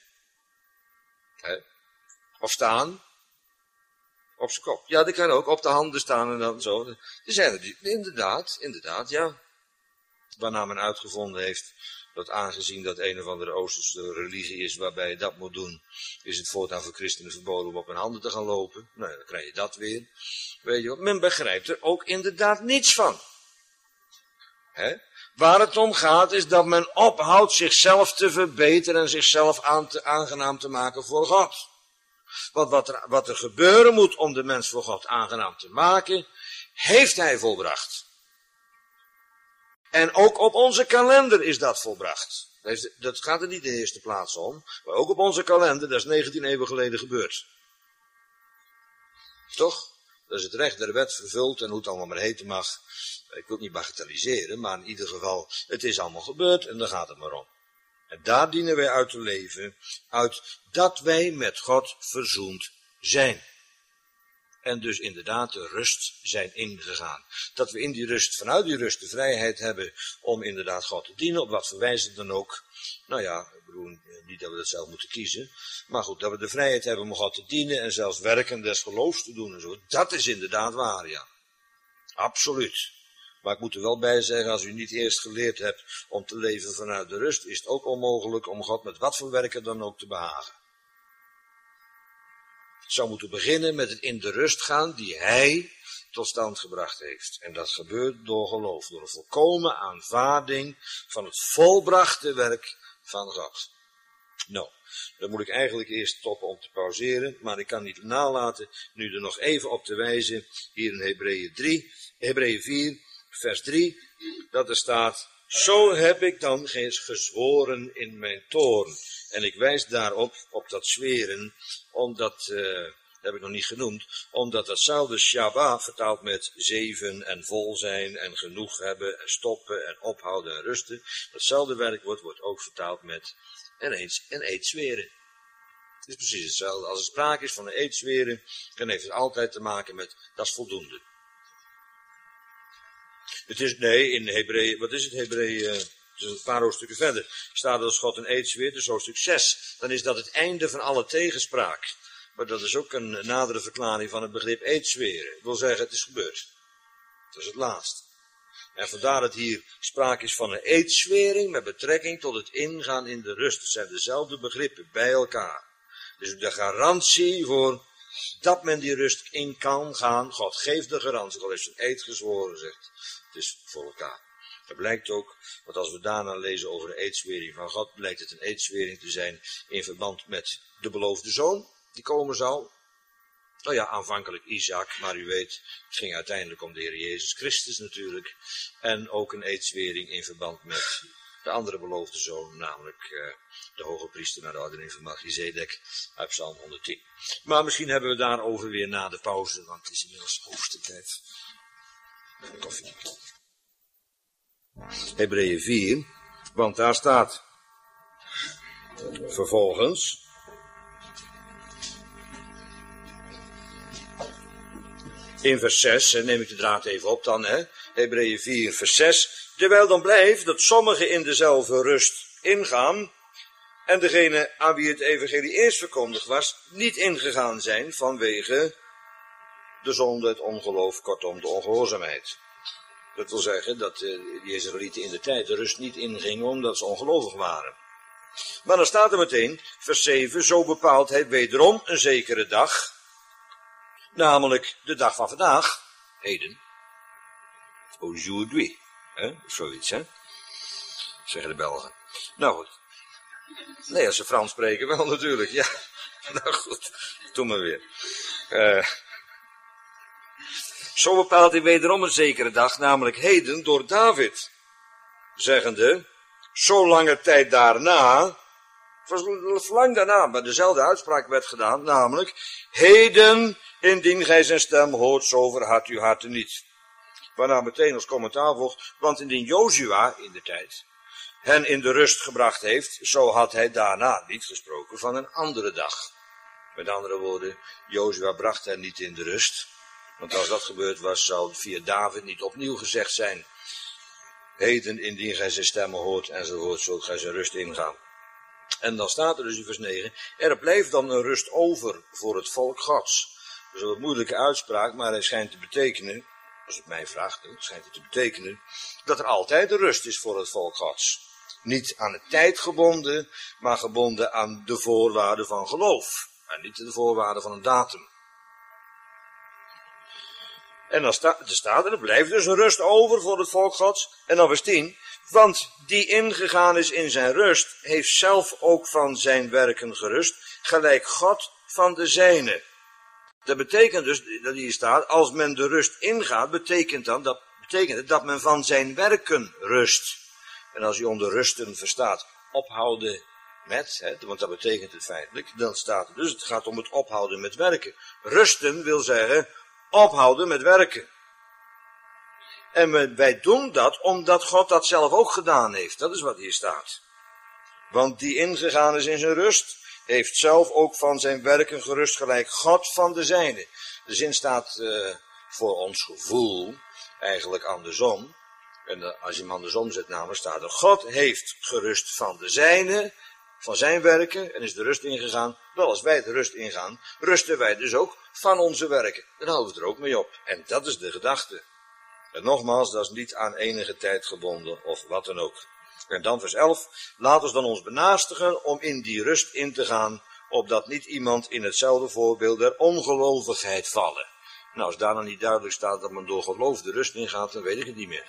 Of staan. Op zijn kop. Ja, die kan ook op de handen staan en dan zo. Er zijn er die, inderdaad, ja. Waarna men uitgevonden heeft dat aangezien dat een of andere Oosterse religie is waarbij je dat moet doen, is het voortaan voor christenen verboden om op hun handen te gaan lopen. Nou, dan krijg je dat weer. Weet je wat? Men begrijpt er ook inderdaad niets van. Waar het om gaat is dat men ophoudt zichzelf te verbeteren en zichzelf aangenaam te maken voor God. Want wat er gebeuren moet om de mens voor God aangenaam te maken, heeft hij volbracht. En ook op onze kalender is dat volbracht. Dat gaat er niet in de eerste plaats om. Maar ook op onze kalender, dat is 19 eeuwen geleden gebeurd. Toch? Dat is het recht der wet vervuld en hoe het allemaal maar heten mag. Ik wil het niet bagatelliseren, maar in ieder geval, het is allemaal gebeurd en daar gaat het maar om. En daar dienen wij uit te leven, uit dat wij met God verzoend zijn. En dus inderdaad de rust zijn ingegaan. Dat we in die rust, vanuit die rust de vrijheid hebben om inderdaad God te dienen, op wat voor wijze dan ook. Nou ja, ik bedoel niet dat we dat zelf moeten kiezen. Maar goed, dat we de vrijheid hebben om God te dienen en zelfs werken des geloofs te doen en zo. Dat is inderdaad waar, ja. Absoluut. Maar ik moet er wel bij zeggen, als u niet eerst geleerd hebt om te leven vanuit de rust, is het ook onmogelijk om God met wat voor werken dan ook te behagen. Het zou moeten beginnen met het in de rust gaan die hij tot stand gebracht heeft. En dat gebeurt door geloof, door een volkomen aanvaarding van het volbrachte werk van God. Nou, dan moet ik eigenlijk eerst stoppen om te pauzeren, maar ik kan niet nalaten nu er nog even op te wijzen, hier in Hebreeën 4, vers 3, dat er staat, zo heb ik dan gezworen in mijn toorn. En ik wijs daarop, op dat zweren, omdat, dat heb ik nog niet genoemd, omdat datzelfde Shabbat vertaald met 7 en vol zijn en genoeg hebben en stoppen en ophouden en rusten. Datzelfde werkwoord wordt ook vertaald met een eed zweren. Het is precies hetzelfde. Als er sprake is van een eed zweren, dan heeft het altijd te maken met, dat is voldoende. Het is, nee, in Hebreeën, wat is het Hebreeën? Dus een paar hoofdstukken verder staat dat als God een eed zweert, dus hoofdstuk 6. Dan is dat het einde van alle tegenspraak. Maar dat is ook een nadere verklaring van het begrip eed zweren. Ik wil zeggen, het is gebeurd. Dat is het laatste. En vandaar dat hier sprake is van een eedzwering met betrekking tot het ingaan in de rust. Het zijn dezelfde begrippen bij elkaar. Dus de garantie voor dat men die rust in kan gaan. God geeft de garantie. God heeft zijn eed gezworen, zegt. Het is voor elkaar. Dat blijkt ook, want als we daarna lezen over de eedzwering van God, blijkt het een eedzwering te zijn in verband met de beloofde zoon, die komen zou. Nou ja, aanvankelijk Isaac, maar u weet, het ging uiteindelijk om de Heer Jezus Christus natuurlijk. En ook een eedzwering in verband met de andere beloofde zoon, namelijk de hoge priester naar de ordening van Melchizedek uit Psalm 110. Maar misschien hebben we daarover weer na de pauze, want het is inmiddels hoofdstijd. Koffie. Hebreeën 4, want daar staat vervolgens, in vers 6, neem ik de draad even op dan, Hebreeën 4, vers 6, terwijl dan blijft dat sommigen in dezelfde rust ingaan en degene aan wie het evangelie eerst verkondigd was, niet ingegaan zijn vanwege de zonde, het ongeloof, kortom de ongehoorzaamheid. Dat wil zeggen dat de Israëlieten in de tijd de rust niet ingingen omdat ze ongelovig waren. Maar dan staat er meteen, vers 7, zo bepaalt hij wederom een zekere dag, namelijk de dag van vandaag, heden, aujourd'hui, zoiets, zeggen de Belgen. Nou goed, nee, als ze Frans spreken wel natuurlijk, ja, nou goed, doe maar weer. Zo bepaalt hij wederom een zekere dag, namelijk heden, door David, zeggende, zo lange tijd daarna, lang daarna, maar dezelfde uitspraak werd gedaan, namelijk, heden, indien gij zijn stem hoort, zo verhardt uw harten niet. Waarna meteen als commentaar volgt, want indien Jozua in de tijd hen in de rust gebracht heeft, zo had hij daarna niet gesproken van een andere dag. Met andere woorden, Jozua bracht hen niet in de rust. Want als dat gebeurd was, zou via David niet opnieuw gezegd zijn, heden, indien gij zijn stemmen hoort enzovoort, zult gij zijn rust ingaan. En dan staat er dus in vers 9, er blijft dan een rust over voor het volk Gods. Dat is een wat moeilijke uitspraak, maar hij schijnt te betekenen, als het mij vraagt, schijnt het te betekenen, dat er altijd een rust is voor het volk Gods. Niet aan de tijd gebonden, maar gebonden aan de voorwaarden van geloof. En niet de voorwaarden van een datum. En dan staat er blijft dus een rust over voor het volk Gods. En dan vers 10, want die ingegaan is in zijn rust, heeft zelf ook van zijn werken gerust, gelijk God van de zijne. Dat betekent dus, dat hier staat, als men de rust ingaat, betekent het dat men van zijn werken rust. En als u onder rusten verstaat, ophouden met, want dat betekent het feitelijk, dan staat het dus, het gaat om het ophouden met werken. Rusten wil zeggen, ophouden met werken. En wij doen dat omdat God dat zelf ook gedaan heeft. Dat is wat hier staat. Want die ingegaan is in zijn rust, heeft zelf ook van zijn werken gerust, gelijk God van de zijne. De zin staat voor ons gevoel eigenlijk andersom. En als je hem andersom zet, namelijk staat er: God heeft gerust van de zijne, van zijn werken, en is de rust ingegaan. Wel, als wij de rust ingaan, rusten wij dus ook van onze werken. Dan houden we er ook mee op. En dat is de gedachte. En nogmaals, dat is niet aan enige tijd gebonden, of wat dan ook. En dan vers 11, laat ons dan ons benaastigen om in die rust in te gaan, opdat niet iemand in hetzelfde voorbeeld der ongelovigheid vallen. Nou, als daar dan niet duidelijk staat dat men door geloof de rust ingaat, dan weet ik het niet meer.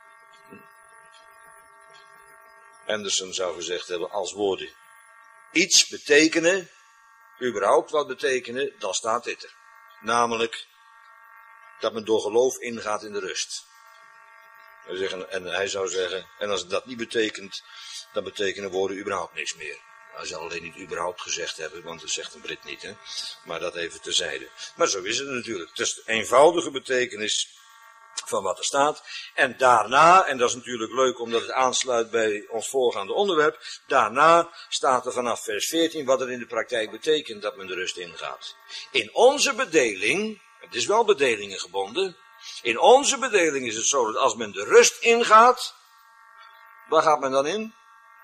Anderson zou gezegd hebben, als woorden iets betekenen, überhaupt wat betekenen, dan staat dit er. Namelijk, dat men door geloof ingaat in de rust. En hij zou zeggen, en als het dat niet betekent, dan betekenen woorden überhaupt niks meer. Hij zal alleen niet überhaupt gezegd hebben, want dat zegt een Brit niet, hè. Maar dat even terzijde. Maar zo is het natuurlijk. Het is de eenvoudige betekenis van wat er staat. En daarna, en dat is natuurlijk leuk omdat het aansluit bij ons voorgaande onderwerp, daarna staat er vanaf vers 14 wat er in de praktijk betekent dat men de rust ingaat. In onze bedeling, het is wel bedelingen gebonden, in onze bedeling is het zo dat als men de rust ingaat, waar gaat men dan in?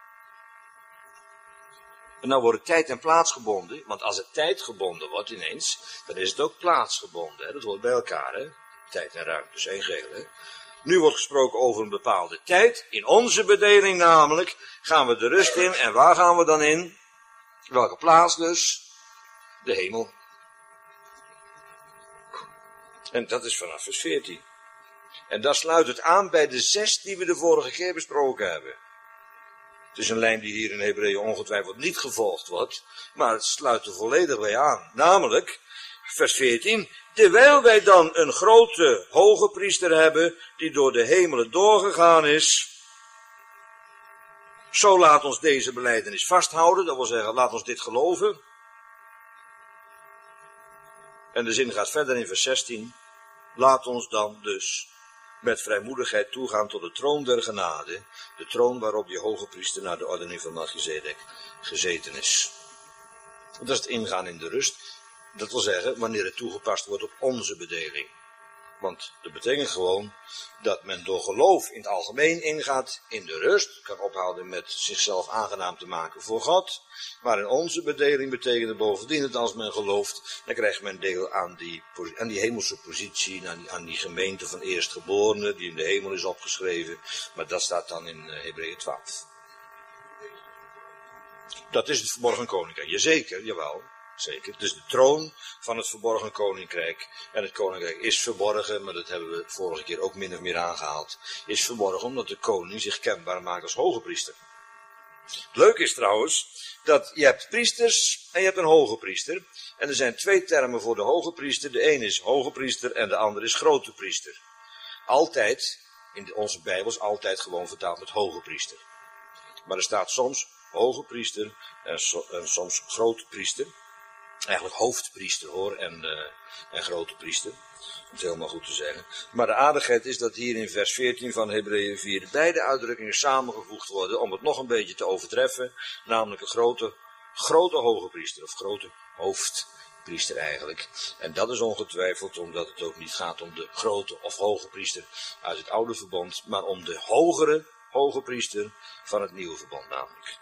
En nou wordt tijd en plaats gebonden, want als het tijd gebonden wordt ineens, dan is het ook plaatsgebonden. Hè? Dat hoort bij elkaar, hè? Tijd en ruimte, dus één geheel. Hè? Nu wordt gesproken over een bepaalde tijd. In onze bedeling namelijk gaan we de rust in. En waar gaan we dan in? Welke plaats dus? De hemel. En dat is vanaf vers 14. En daar sluit het aan bij de 6 die we de vorige keer besproken hebben. Het is een lijn die hier in Hebreeën ongetwijfeld niet gevolgd wordt, maar het sluit er volledig bij aan. Namelijk, vers 14, terwijl wij dan een grote hoge priester hebben, die door de hemelen doorgegaan is, zo laat ons deze belijdenis vasthouden, dat wil zeggen, laat ons dit geloven. En de zin gaat verder in vers 16, laat ons dan dus met vrijmoedigheid toegaan tot de troon der genade, de troon waarop die hoge priester naar de ordening van Melchizedek gezeten is. Dat is het ingaan in de rust, dat wil zeggen wanneer het toegepast wordt op onze bedeling. Want dat betekent gewoon dat men door geloof in het algemeen ingaat in de rust, kan ophouden met zichzelf aangenaam te maken voor God. Maar in onze bedeling betekent het bovendien dat als men gelooft, dan krijgt men deel aan die hemelse positie, aan die gemeente van eerstgeborenen, die in de hemel is opgeschreven. Maar dat staat dan in Hebreeën 12. Dat is het verborgen koninkrijk. Jazeker, jawel. Zeker. Het is de troon van het verborgen koninkrijk. En het koninkrijk is verborgen, maar dat hebben we vorige keer ook min of meer aangehaald. Is verborgen omdat de koning zich kenbaar maakt als hoge priester. Leuk is trouwens dat je hebt priesters en je hebt een hoge priester. En er zijn 2 termen voor de hoge priester. De een is hoge priester en de ander is grote priester. Altijd, in onze Bijbels, altijd gewoon vertaald met hoge priester. Maar er staat soms hoge priester en soms grote priester. Eigenlijk hoofdpriester hoor, en grote priester. Dat is helemaal goed te zeggen. Maar de aardigheid is dat hier in vers 14 van Hebreeën 4 beide uitdrukkingen samengevoegd worden om het nog een beetje te overtreffen. Namelijk een grote hoge priester, of grote hoofdpriester eigenlijk. En dat is ongetwijfeld omdat het ook niet gaat om de grote of hoge priester uit het oude verbond, maar om de hogere hoge priester van het nieuwe verbond namelijk.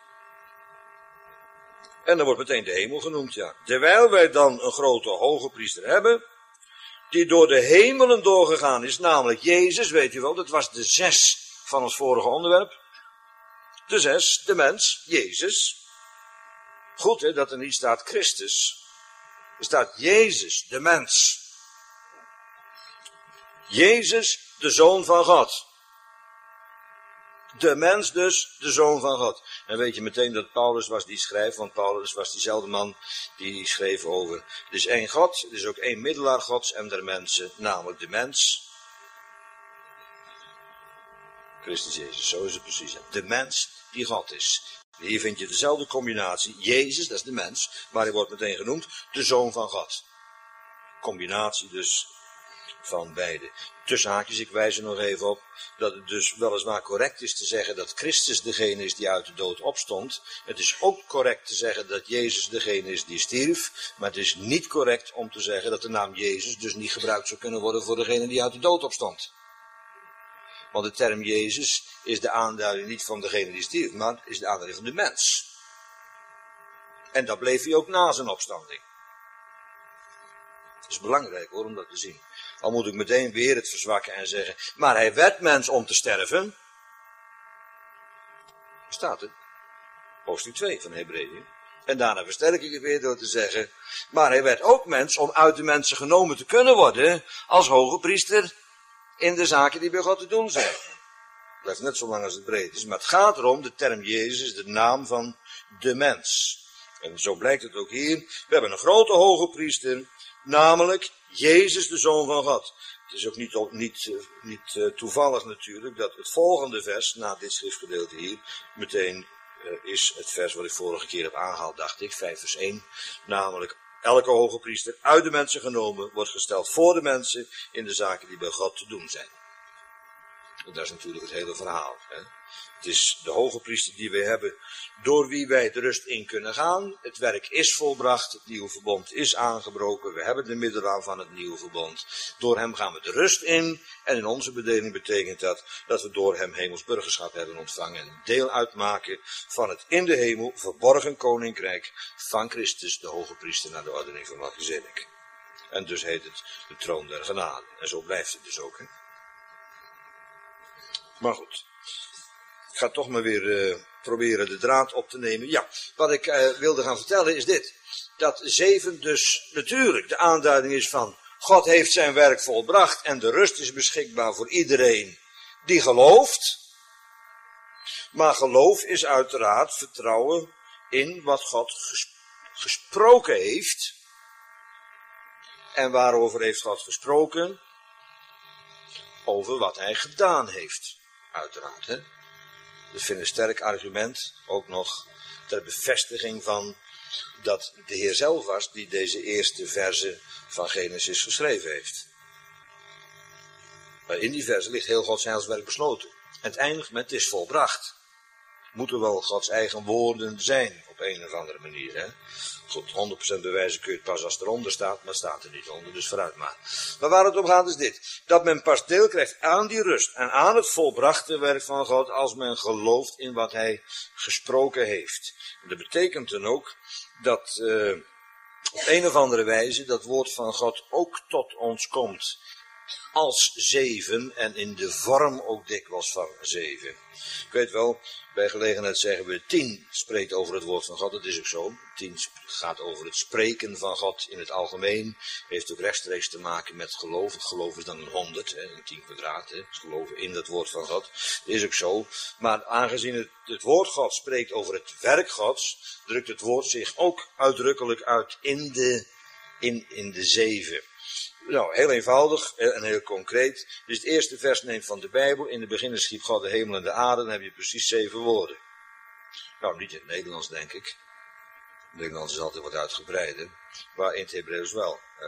En dan wordt meteen de hemel genoemd, ja. Terwijl wij dan een grote hoge priester hebben, die door de hemelen doorgegaan is, namelijk Jezus, weet u wel, dat was de 6 van het vorige onderwerp. De 6, de mens, Jezus. Goed hè, dat er niet staat Christus. Er staat Jezus, de mens. Jezus, de Zoon van God. De mens dus, de Zoon van God. En weet je meteen dat Paulus was die schrijft, want Paulus was diezelfde man die schreef over. Er is één God, er is ook één middelaar Gods en der mensen, namelijk de mens. Christus Jezus, zo is het precies. Hè? De mens die God is. Hier vind je dezelfde combinatie. Jezus, dat is de mens, maar hij wordt meteen genoemd de Zoon van God. Combinatie dus van beide. Tussen haakjes, ik wijs er nog even op dat het dus weliswaar correct is te zeggen dat Christus degene is die uit de dood opstond. Het is ook correct te zeggen dat Jezus degene is die stierf, maar het is niet correct om te zeggen dat de naam Jezus dus niet gebruikt zou kunnen worden voor degene die uit de dood opstond. Want de term Jezus is de aanduiding niet van degene die stierf, maar is de aanduiding van de mens. En dat bleef hij ook na zijn opstanding. Het is belangrijk hoor, om dat te zien. Al moet ik meteen weer het verzwakken en zeggen, maar hij werd mens om te sterven. Staat het? Hoofdstuk 2 van Hebreeën. En daarna versterk ik het weer door te zeggen, maar hij werd ook mens om uit de mensen genomen te kunnen worden als hoge priester in de zaken die bij God te doen zijn. Blijft net zo lang als het breed is, maar het gaat erom, de term Jezus is de naam van de mens. En zo blijkt het ook hier. We hebben een grote hoge priester, namelijk Jezus, de Zoon van God. Het is ook niet toevallig natuurlijk dat het volgende vers, na dit schriftgedeelte hier, meteen is het vers wat ik vorige keer heb aangehaald, dacht ik, 5 vers 1. Namelijk, elke hoge priester uit de mensen genomen wordt gesteld voor de mensen in de zaken die bij God te doen zijn. En dat is natuurlijk het hele verhaal. Hè? Het is de hoge priester die wij hebben, door wie wij de rust in kunnen gaan. Het werk is volbracht, het nieuwe verbond is aangebroken. We hebben de middelaar van het nieuwe verbond. Door hem gaan we de rust in. En in onze bedeling betekent dat we door hem hemels burgerschap hebben ontvangen. En deel uitmaken van het in de hemel verborgen koninkrijk van Christus, de hoge priester, naar de ordening van Melchizedek. En dus heet het de troon der genade. En zo blijft het dus ook. Hè? Maar goed. Ik ga toch maar weer proberen de draad op te nemen. Ja, wat ik wilde gaan vertellen is dit. Dat 7 dus natuurlijk de aanduiding is van God heeft zijn werk volbracht en de rust is beschikbaar voor iedereen die gelooft. Maar geloof is uiteraard vertrouwen in wat God gesproken heeft. En waarover heeft God gesproken? Over wat hij gedaan heeft. Uiteraard, hè. Ik vind een sterk argument, ook nog ter bevestiging van dat de Heer zelf was die deze eerste verzen van Genesis geschreven heeft. Maar in die verzen ligt heel Gods heilswerk besloten. En het eindigt met het is volbracht. Moeten wel Gods eigen woorden zijn, op een of andere manier. Hè? Goed, 100% bewijzen kun je het pas als het eronder staat, maar het staat er niet onder, dus vooruit maar. Maar waar het om gaat is dit, dat men pas deel krijgt aan die rust en aan het volbrachte werk van God als men gelooft in wat hij gesproken heeft. En dat betekent dan ook dat op een of andere wijze dat woord van God ook tot ons komt als 7 en in de vorm ook dikwijls van 7. Ik weet wel, bij gelegenheid zeggen we 10 spreekt over het woord van God, dat is ook zo. 10 gaat over het spreken van God in het algemeen, heeft ook rechtstreeks te maken met geloof. Het geloof is dan een 100, hè, een 10 kwadraat, hè, het geloven in het woord van God, dat is ook zo. Maar aangezien het woord God spreekt over het werk Gods, drukt het woord zich ook uitdrukkelijk uit in de 7. Nou, heel eenvoudig en heel concreet. Dus het eerste vers neemt van de Bijbel. In het begin schiep God de hemel en de aarde. Dan heb je precies 7 woorden. Nou, niet in het Nederlands, denk ik. Het Nederlands is altijd wat uitgebreider. Maar in het Hebreeuws wel. Hè?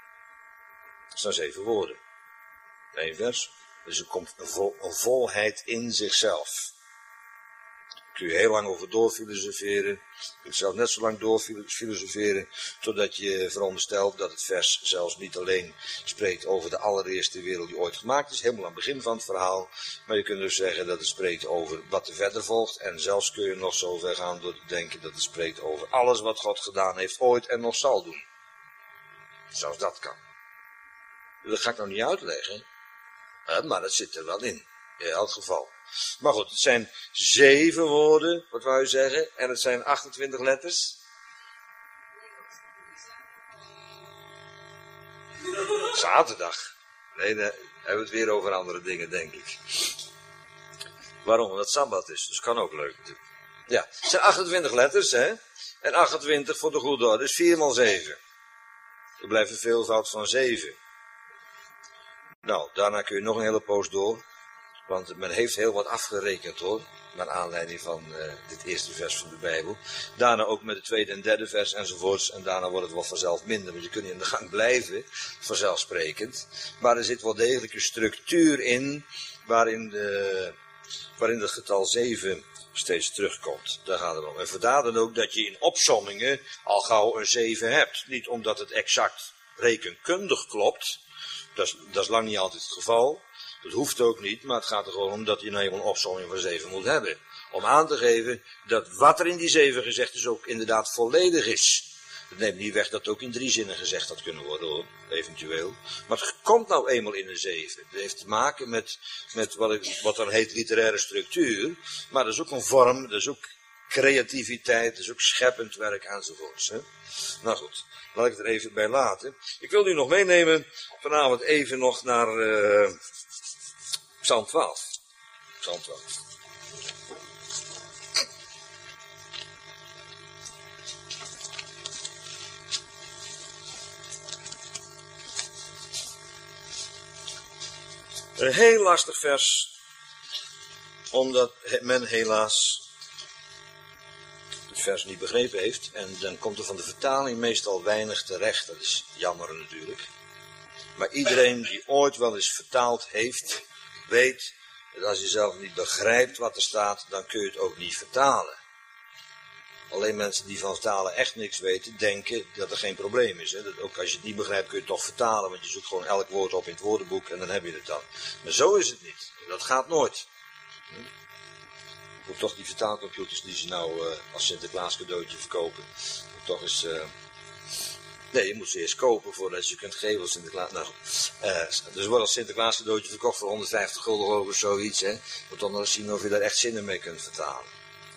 Het zijn 7 woorden. 1 vers. Dus er komt een volheid in zichzelf. Daar kun je heel lang over doorfilosoferen. Je kunt zelf net zo lang doorfilosoferen totdat je veronderstelt dat het vers zelfs niet alleen spreekt over de allereerste wereld die ooit gemaakt is, helemaal aan het begin van het verhaal. Maar je kunt dus zeggen dat het spreekt over wat er verder volgt. En zelfs kun je nog zo ver gaan door te denken dat het spreekt over alles wat God gedaan heeft ooit en nog zal doen. Zelfs dat kan. Dat ga ik nou niet uitleggen. Maar dat zit er wel in elk geval. Maar goed, het zijn 7 woorden, wat wou je zeggen? En het zijn 28 letters. Zaterdag. Nee, dan hebben we het weer over andere dingen, denk ik. Waarom? Omdat het Sabbat is. Dus kan ook leuk natuurlijk. Ja, het zijn 28 letters, hè. En 28 voor de goede orde is 4 x 7. Er blijft een veelvoud van 7. Nou, daarna kun je nog een hele poos door. Want men heeft heel wat afgerekend hoor. Naar aanleiding van dit eerste vers van de Bijbel. Daarna ook met het tweede en derde vers enzovoorts. En daarna wordt het wel vanzelf minder. Want je kunt niet in de gang blijven, vanzelfsprekend. Maar er zit wel degelijk een structuur in. Waarin het getal 7 steeds terugkomt. Daar gaat het om. En vandaar dan ook dat je in opsommingen al gauw een 7 hebt. Niet omdat het exact rekenkundig klopt. Dat is lang niet altijd het geval. Dat hoeft ook niet, maar het gaat er gewoon om dat je nou eenmaal een opsomming van 7 moet hebben. Om aan te geven dat wat er in die 7 gezegd is ook inderdaad volledig is. Dat neemt niet weg dat het ook in 3 zinnen gezegd had kunnen worden hoor, eventueel. Maar het komt nou eenmaal in een 7. Het heeft te maken met wat dan heet literaire structuur. Maar dat is ook een vorm, dat is ook creativiteit, dat is ook scheppend werk enzovoorts. Hè? Nou goed, laat ik het er even bij laten. Ik wil u nog meenemen vanavond even nog naar Psalm 12. Psalm 12. Een heel lastig vers, omdat men helaas het vers niet begrepen heeft. En dan komt er van de vertaling meestal weinig terecht. Dat is jammer natuurlijk. Maar iedereen die ooit wel eens vertaald heeft, weet dat als je zelf niet begrijpt wat er staat, dan kun je het ook niet vertalen. Alleen mensen die van vertalen echt niks weten, denken dat er geen probleem is. Hè? Dat ook als je het niet begrijpt kun je het toch vertalen, want je zoekt gewoon elk woord op in het woordenboek en dan heb je het dan. Maar zo is het niet. Dat gaat nooit. Moet toch die vertaalcomputers die ze nou als Sinterklaas cadeautje verkopen, moet toch eens... Nee, je moet ze eerst kopen voordat je kunt geven als Sinterklaas. Nou, dus wordt als Sinterklaas cadeautje verkocht voor 150 gulden of zoiets. Hè? Moet dan nog eens zien of je daar echt zinnen mee kunt vertalen.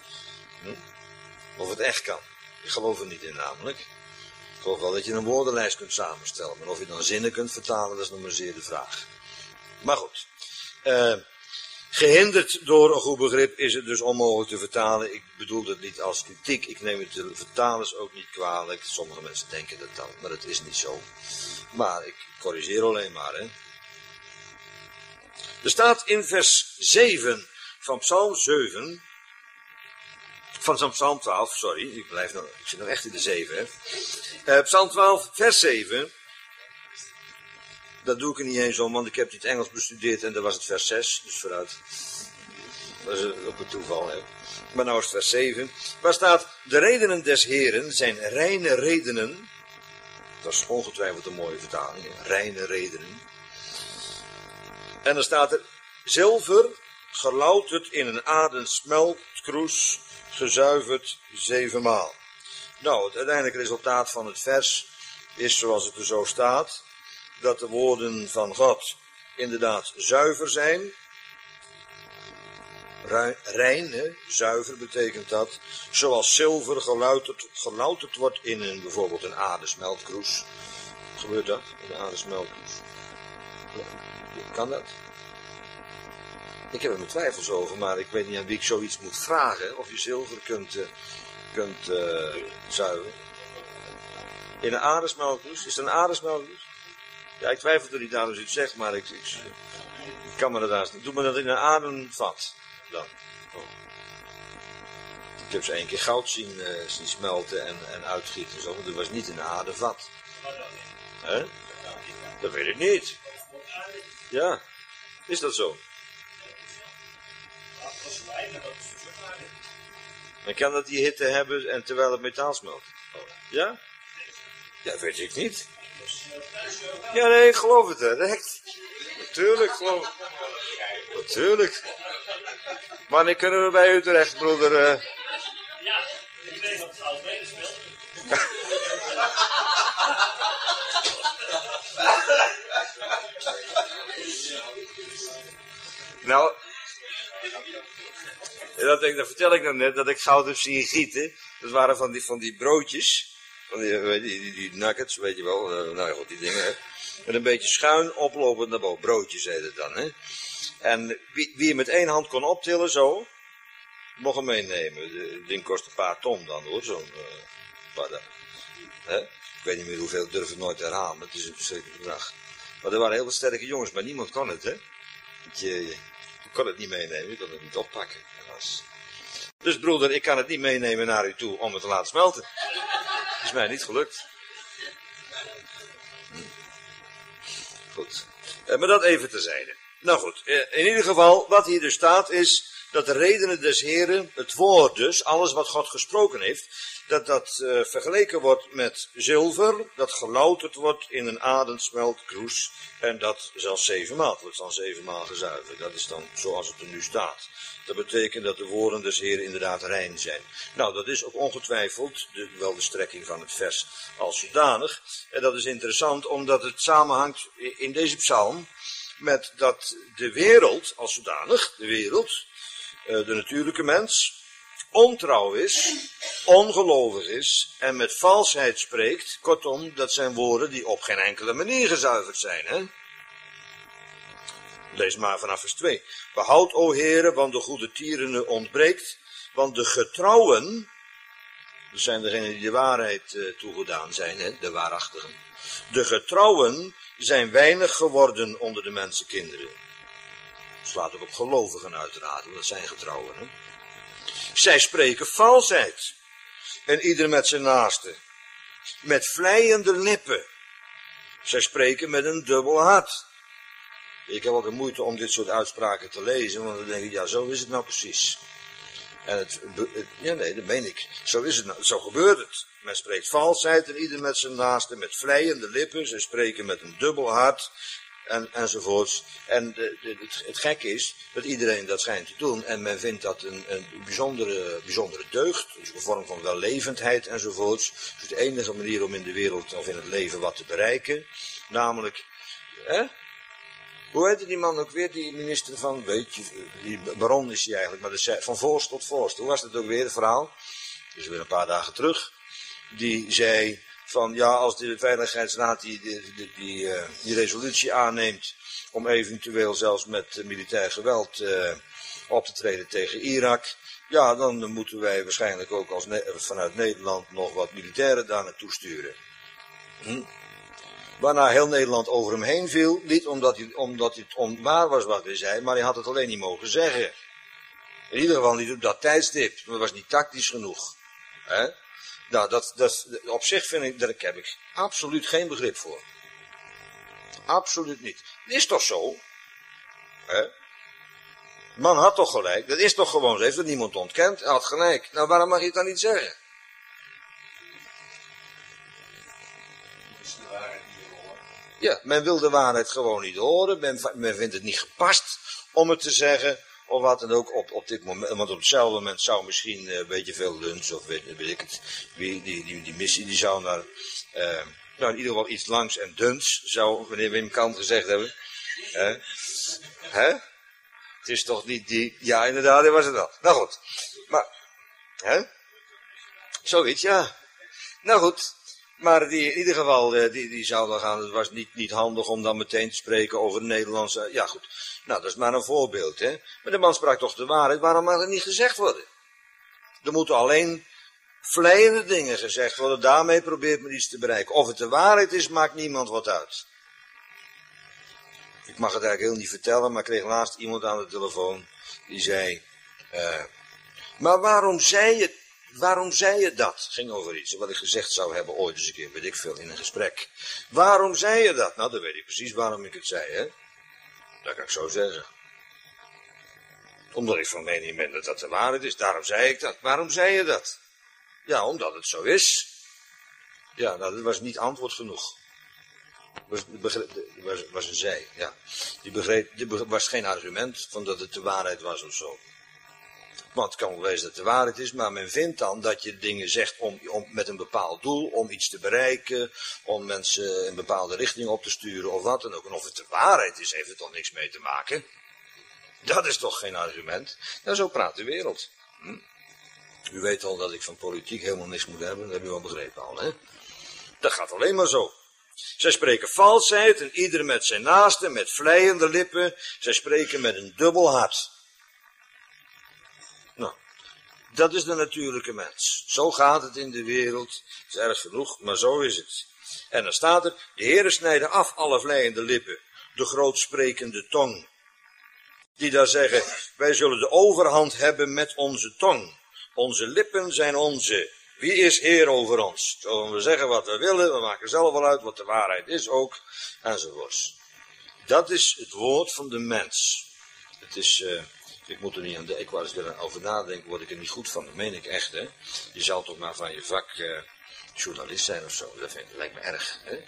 Of het echt kan. Ik geloof er niet in namelijk. Ik geloof wel dat je een woordenlijst kunt samenstellen. Maar of je dan zinnen kunt vertalen, dat is nog maar zeer de vraag. Maar goed. Gehinderd door een goed begrip is het dus onmogelijk te vertalen. Ik bedoel dat niet als kritiek. Ik neem het de vertalers ook niet kwalijk. Sommige mensen denken dat dan, maar dat is niet zo. Maar ik corrigeer alleen maar. Hè. Er staat in vers 7 van Psalm 7... Van Psalm 12, sorry, ik zit nog echt in de 7. Hè. Psalm 12, vers 7. Dat doe ik er niet eens om, want ik heb het Engels bestudeerd en daar was het vers 6. Dus vooruit. Dat is ook een toeval, hè. Maar nou is het vers 7. Waar staat, de redenen des Heren zijn reine redenen. Dat is ongetwijfeld een mooie vertaling, hè. Reine redenen. En dan staat er, zilver gelouterd in een adensmeltkroes, gezuiverd 7 maal. Nou, het uiteindelijke resultaat van het vers is zoals het er zo staat, dat de woorden van God inderdaad zuiver zijn. Rein, hè? Zuiver betekent dat. Zoals zilver gelouterd wordt in bijvoorbeeld een adensmeltkroes. Gebeurt dat? In een adensmeltkroes? Kan dat? Ik heb er mijn twijfels over, maar ik weet niet aan wie ik zoiets moet vragen. Of je zilver kunt zuiveren. In een adensmeltkroes? Is het een adensmeltkroes? Ja, ik twijfel er niet aan als u het zegt, maar ik kan me dat haast niet. Doe me dat in een ademvat dan. Oh. Ik heb ze 1 keer goud zien smelten en uitgieten en zo, maar dat was niet in een ademvat. Hè? Dat weet ik niet. Ja, is dat zo? Dan kan dat die hitte hebben en terwijl het metaal smelt. Ja? Ja, weet ik niet. Ja, nee, ik geloof het direct. Natuurlijk, geloof ik. Natuurlijk. Wanneer kunnen we bij u terecht, broeder? Ja, ik weet dat het alles beter speelt. Nou, dat vertel ik nou net, dat ik goud heb zien gieten. Dat waren van die broodjes. Van die nuggets, weet je wel. Nou ja, goed, die dingen. Hè. Met een beetje schuin oplopend naar boven. Broodjes heet het dan, hè. En wie je met één hand kon optillen, zo, mocht hem meenemen. Het ding kost een paar ton dan, hoor. Zo'n hè? Ik weet niet meer hoeveel, ik durf het nooit te herhalen. Het is een verschrikkelijk bedrag. Maar er waren heel wat sterke jongens, maar niemand kon het, hè. Je kon het niet meenemen, je kon het niet oppakken. Helaas. Dus broeder, ik kan het niet meenemen naar u toe om het te laten smelten. Dat is mij niet gelukt. Goed. Maar dat even terzijde. Nou goed, in ieder geval, wat hier dus staat is dat de redenen des Heren, het woord dus, alles wat God gesproken heeft, dat vergeleken wordt met zilver, dat gelouterd wordt in een aardsmeltkroes en dat zelfs 7 maal wordt dan 7 maal gezuiverd. Dat is dan zoals het er nu staat. Dat betekent dat de woorden des Heren inderdaad rein zijn. Nou, dat is ook ongetwijfeld wel de strekking van het vers als zodanig. En dat is interessant omdat het samenhangt in deze psalm met dat de wereld als zodanig, de wereld, de natuurlijke mens, ontrouw is, ongelovig is en met valsheid spreekt. Kortom, dat zijn woorden die op geen enkele manier gezuiverd zijn, hè? Lees maar vanaf vers 2. Behoud, o Heere, want de goede tierene ontbreekt, want de getrouwen, dat zijn degenen die de waarheid toegedaan zijn, hè, de waarachtigen. De getrouwen zijn weinig geworden onder de mensenkinderen. Dat slaat ook op gelovigen uiteraard, want dat zijn getrouwen, hè. Zij spreken valsheid. En ieder met zijn naaste. Met vleiende lippen. Zij spreken met een dubbel hart. Ik heb altijd moeite om dit soort uitspraken te lezen, want dan denk ik, ja, zo is het nou precies. En ja, nee, dat meen ik. Zo is het nou, zo gebeurt het. Men spreekt valsheid en ieder met zijn naaste, met vleiende lippen. Zij spreken met een dubbel hart. Enzovoorts. En het gekke is dat iedereen dat schijnt te doen. En men vindt dat een bijzondere deugd. Dus een vorm van wellevendheid enzovoorts. Dus de enige manier om in de wereld of in het leven wat te bereiken. Namelijk, hoe heette die man ook weer, die minister van, weet je, die baron is hij eigenlijk, maar van Voorst tot Voorst. Hoe was dat ook weer, het verhaal? Dus weer een paar dagen terug. Die zei van, ja, als de Veiligheidsraad die resolutie aanneemt om eventueel zelfs met militair geweld op te treden tegen Irak, ja, dan moeten wij waarschijnlijk ook vanuit Nederland nog wat militairen daar naartoe sturen. Waarna heel Nederland over hem heen viel, niet omdat het onwaar was wat hij zei, maar hij had het alleen niet mogen zeggen. In ieder geval niet op dat tijdstip, dat was niet tactisch genoeg. Hè? Nou, dat op zich vind ik, daar heb ik absoluut geen begrip voor. Absoluut niet. Het is toch zo? Hè? De man had toch gelijk, dat is toch gewoon zo, heeft het niemand ontkend, hij had gelijk. Nou, waarom mag je het dan niet zeggen? Ja, men wil de waarheid gewoon niet horen, men vindt het niet gepast om het te zeggen, of wat dan ook op dit moment, want op hetzelfde moment zou misschien weet je veel lunch, of weet ik het, die missie die zou naar, nou in ieder geval iets langs en duns, zou meneer Wim Kant gezegd hebben. Hè? Het is toch niet die, ja inderdaad, dat was het wel. Nou goed, maar, hè? Zoiets, ja. Nou goed. Maar in ieder geval, die zou dan gaan, het was niet handig om dan meteen te spreken over de Nederlandse, ja goed. Nou, dat is maar een voorbeeld, hè. Maar de man sprak toch de waarheid, waarom mag het niet gezegd worden? Er moeten alleen vleiende dingen gezegd worden, daarmee probeert men iets te bereiken. Of het de waarheid is, maakt niemand wat uit. Ik mag het eigenlijk heel niet vertellen, maar ik kreeg laatst iemand aan de telefoon, die zei, maar waarom zei je dat? Ging over iets wat ik gezegd zou hebben ooit eens een keer, weet ik veel, in een gesprek. Waarom zei je dat? Nou, dan weet ik precies waarom ik het zei, hè. Dat kan ik zo zeggen. Omdat ik van mening ben dat dat de waarheid is, daarom zei ik dat. Waarom zei je dat? Ja, omdat het zo is. Ja, nou, dat was niet antwoord genoeg. Was een zij, ja. Die was geen argument van dat het de waarheid was of zo. Want het kan wel wezen dat het de waarheid is, maar men vindt dan dat je dingen zegt met een bepaald doel, om iets te bereiken, om mensen in een bepaalde richting op te sturen of wat dan ook. En of het de waarheid is, heeft het toch niks mee te maken. Dat is toch geen argument. Nou, zo praat de wereld. U weet al dat ik van politiek helemaal niks moet hebben, dat heb u wel begrepen al, hè. Dat gaat alleen maar zo. Zij spreken valsheid en ieder met zijn naaste, met vleiende lippen. Zij spreken met een dubbel hart. Nou, dat is de natuurlijke mens. Zo gaat het in de wereld. Het is erg genoeg, maar zo is het. En dan staat er, de Heere snijden af alle vleiende lippen, de grootsprekende tong. Die daar zeggen, wij zullen de overhand hebben met onze tong. Onze lippen zijn onze. Wie is Heer over ons? Zullen we zeggen wat we willen, we maken zelf wel uit wat de waarheid is ook, enzovoorts. Dat is het woord van de mens. Het is, ik moet er niet aan denken, ik wou eens weer over nadenken, word ik er niet goed van, dat meen ik echt, hè. Je zal toch maar van je vak journalist zijn of zo, dat lijkt me erg, hè.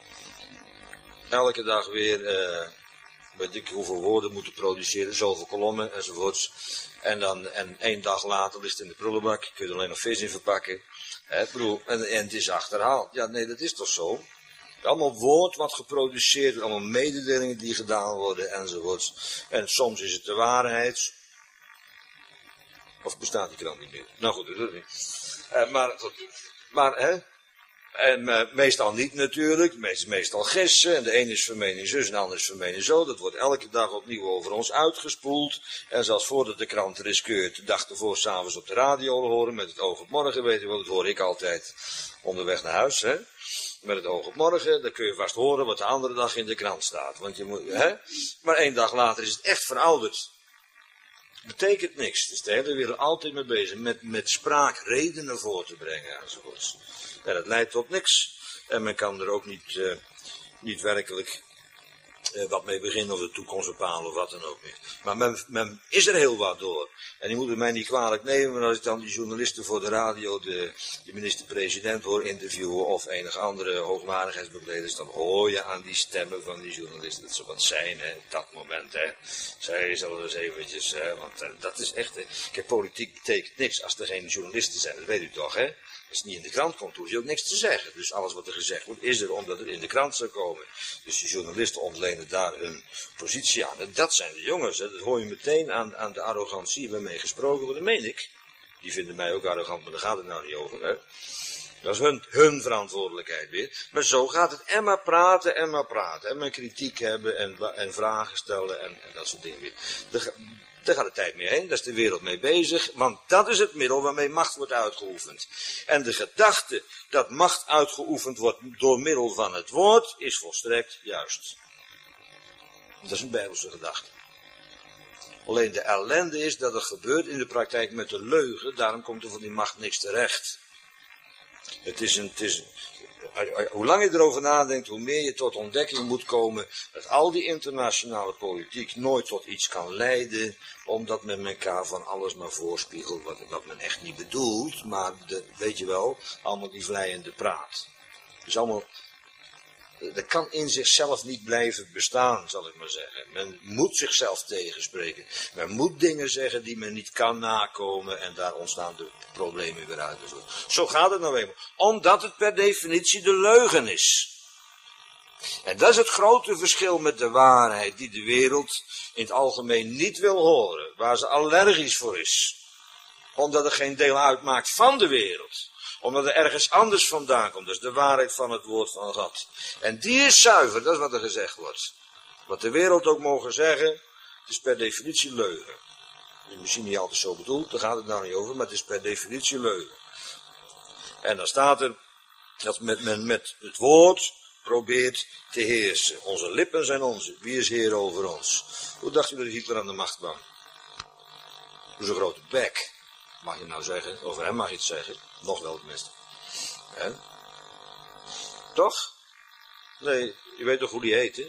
Elke dag weer, weet ik hoeveel woorden moeten produceren, zoveel kolommen enzovoorts. En 1 dag later ligt het in de prullenbak, kun je er alleen nog vis in verpakken. Hè, en het is achterhaald. Ja, nee, dat is toch zo? Allemaal woord wat geproduceerd wordt, allemaal mededelingen die gedaan worden enzovoorts. En soms is het de waarheid. Of bestaat die krant niet meer? Nou goed, dat doet het niet. Maar hè? En meestal niet natuurlijk, meestal gissen. En de een is van mening zus en de ander is van mening zo. Dat wordt elke dag opnieuw over ons uitgespoeld. En zelfs voordat de krant er is, kun je het de dag ervoor s'avonds op de radio horen. Met het oog op morgen, weet je wel, dat hoor ik altijd onderweg naar huis. Hè? Met het oog op morgen, dan kun je vast horen wat de andere dag in de krant staat. Want je moet, hè? Maar 1 dag later is het echt verouderd. Betekent niks. Dus de hele wereld altijd mee bezig. Met spraak redenen voor te brengen enzovoorts. En dat leidt tot niks. En men kan er ook niet werkelijk wat mee beginnen of de toekomst bepalen of wat dan ook meer. Maar men is er heel wat door. En die moeten mij niet kwalijk nemen, maar als ik dan die journalisten voor de radio, de minister-president hoor interviewen of enige andere hoogwaardigheidsbekleders, dan hoor je aan die stemmen van die journalisten dat ze wat zijn, hè, op dat moment, hè. Zij zullen eens eventjes, hè, want dat is echt, kijk, politiek betekent niks als er geen journalisten zijn, dat weet u toch, hè. Als het niet in de krant komt, hoef je ook niks te zeggen. Dus alles wat er gezegd wordt, is er omdat het in de krant zou komen. Dus de journalisten ontlenen daar hun positie aan. En dat zijn de jongens, hè. Dat hoor je meteen aan de arrogantie waarmee gesproken wordt. Dat meen ik. Die vinden mij ook arrogant, maar daar gaat het nou niet over, hè. Dat is hun verantwoordelijkheid weer. Maar zo gaat het. En maar praten, en maar praten. En maar kritiek hebben en vragen stellen en dat soort dingen weer. Daar gaat de tijd mee heen, daar is de wereld mee bezig, want dat is het middel waarmee macht wordt uitgeoefend. En de gedachte dat macht uitgeoefend wordt door middel van het woord, is volstrekt juist. Dat is een Bijbelse gedachte. Alleen de ellende is dat het gebeurt in de praktijk met de leugen, daarom komt er van die macht niks terecht. Hoe lang je erover nadenkt, hoe meer je tot ontdekking moet komen dat al die internationale politiek nooit tot iets kan leiden, omdat men elkaar van alles maar voorspiegelt wat men echt niet bedoelt, maar weet je wel, allemaal die vleiende praat. Dus allemaal, dat kan in zichzelf niet blijven bestaan, zal ik maar zeggen. Men moet zichzelf tegenspreken. Men moet dingen zeggen die men niet kan nakomen en daar ontstaan de problemen weer uit. Zo gaat het nou eenmaal. Omdat het per definitie de leugen is. En dat is het grote verschil met de waarheid die de wereld in het algemeen niet wil horen. Waar ze allergisch voor is. Omdat het geen deel uitmaakt van de wereld. Omdat er ergens anders vandaan komt. Dat is de waarheid van het woord van God. En die is zuiver, dat is wat er gezegd wordt. Wat de wereld ook mogen zeggen, het is per definitie leugen. Dat is misschien niet altijd zo bedoeld, daar gaat het nou niet over, maar het is per definitie leugen. En dan staat er dat men met het woord probeert te heersen. Onze lippen zijn onze, wie is Heer over ons? Hoe dacht u dat Hitler aan de macht kwam? Door zo'n grote bek. Mag je nou zeggen, over hem mag je het zeggen. Nog wel tenminste. Hè? Toch? Nee, je weet toch hoe die heet, hè?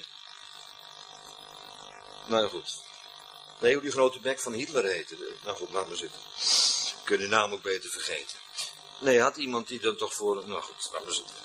Nou goed. Nee, hoe die grote bek van Hitler heette. Nou goed, laat maar zitten. Kun je de naam ook beter vergeten. Nee, had iemand die dan toch voor... Nou goed, laat maar zitten.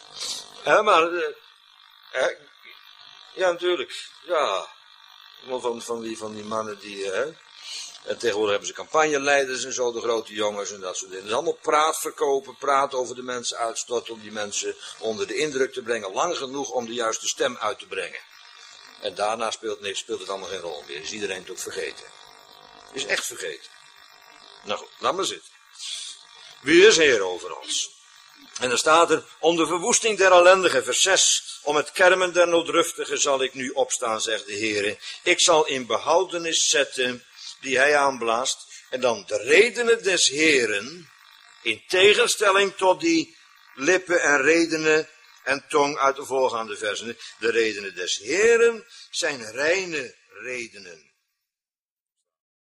Ja, natuurlijk. Ja. Van die mannen die... En tegenwoordig hebben ze campagneleiders en zo, de grote jongens en dat soort dingen. Het is allemaal praat verkopen, praat over de mensen uitstorten, om die mensen onder de indruk te brengen. Lang genoeg om de juiste stem uit te brengen. En daarna speelt het allemaal geen rol meer. Is iedereen het ook vergeten. Is echt vergeten. Nou goed, laat maar zitten. Wie is Heer over ons? En dan staat er, om de verwoesting der ellendigen, vers 6, om het kermen der nooddruftigen zal ik nu opstaan, zegt de Heere. Ik zal in behoudenis zetten die hij aanblaast. En dan de redenen des Heeren, in tegenstelling tot die lippen en redenen en tong uit de voorgaande versen. De redenen des Heeren zijn reine redenen.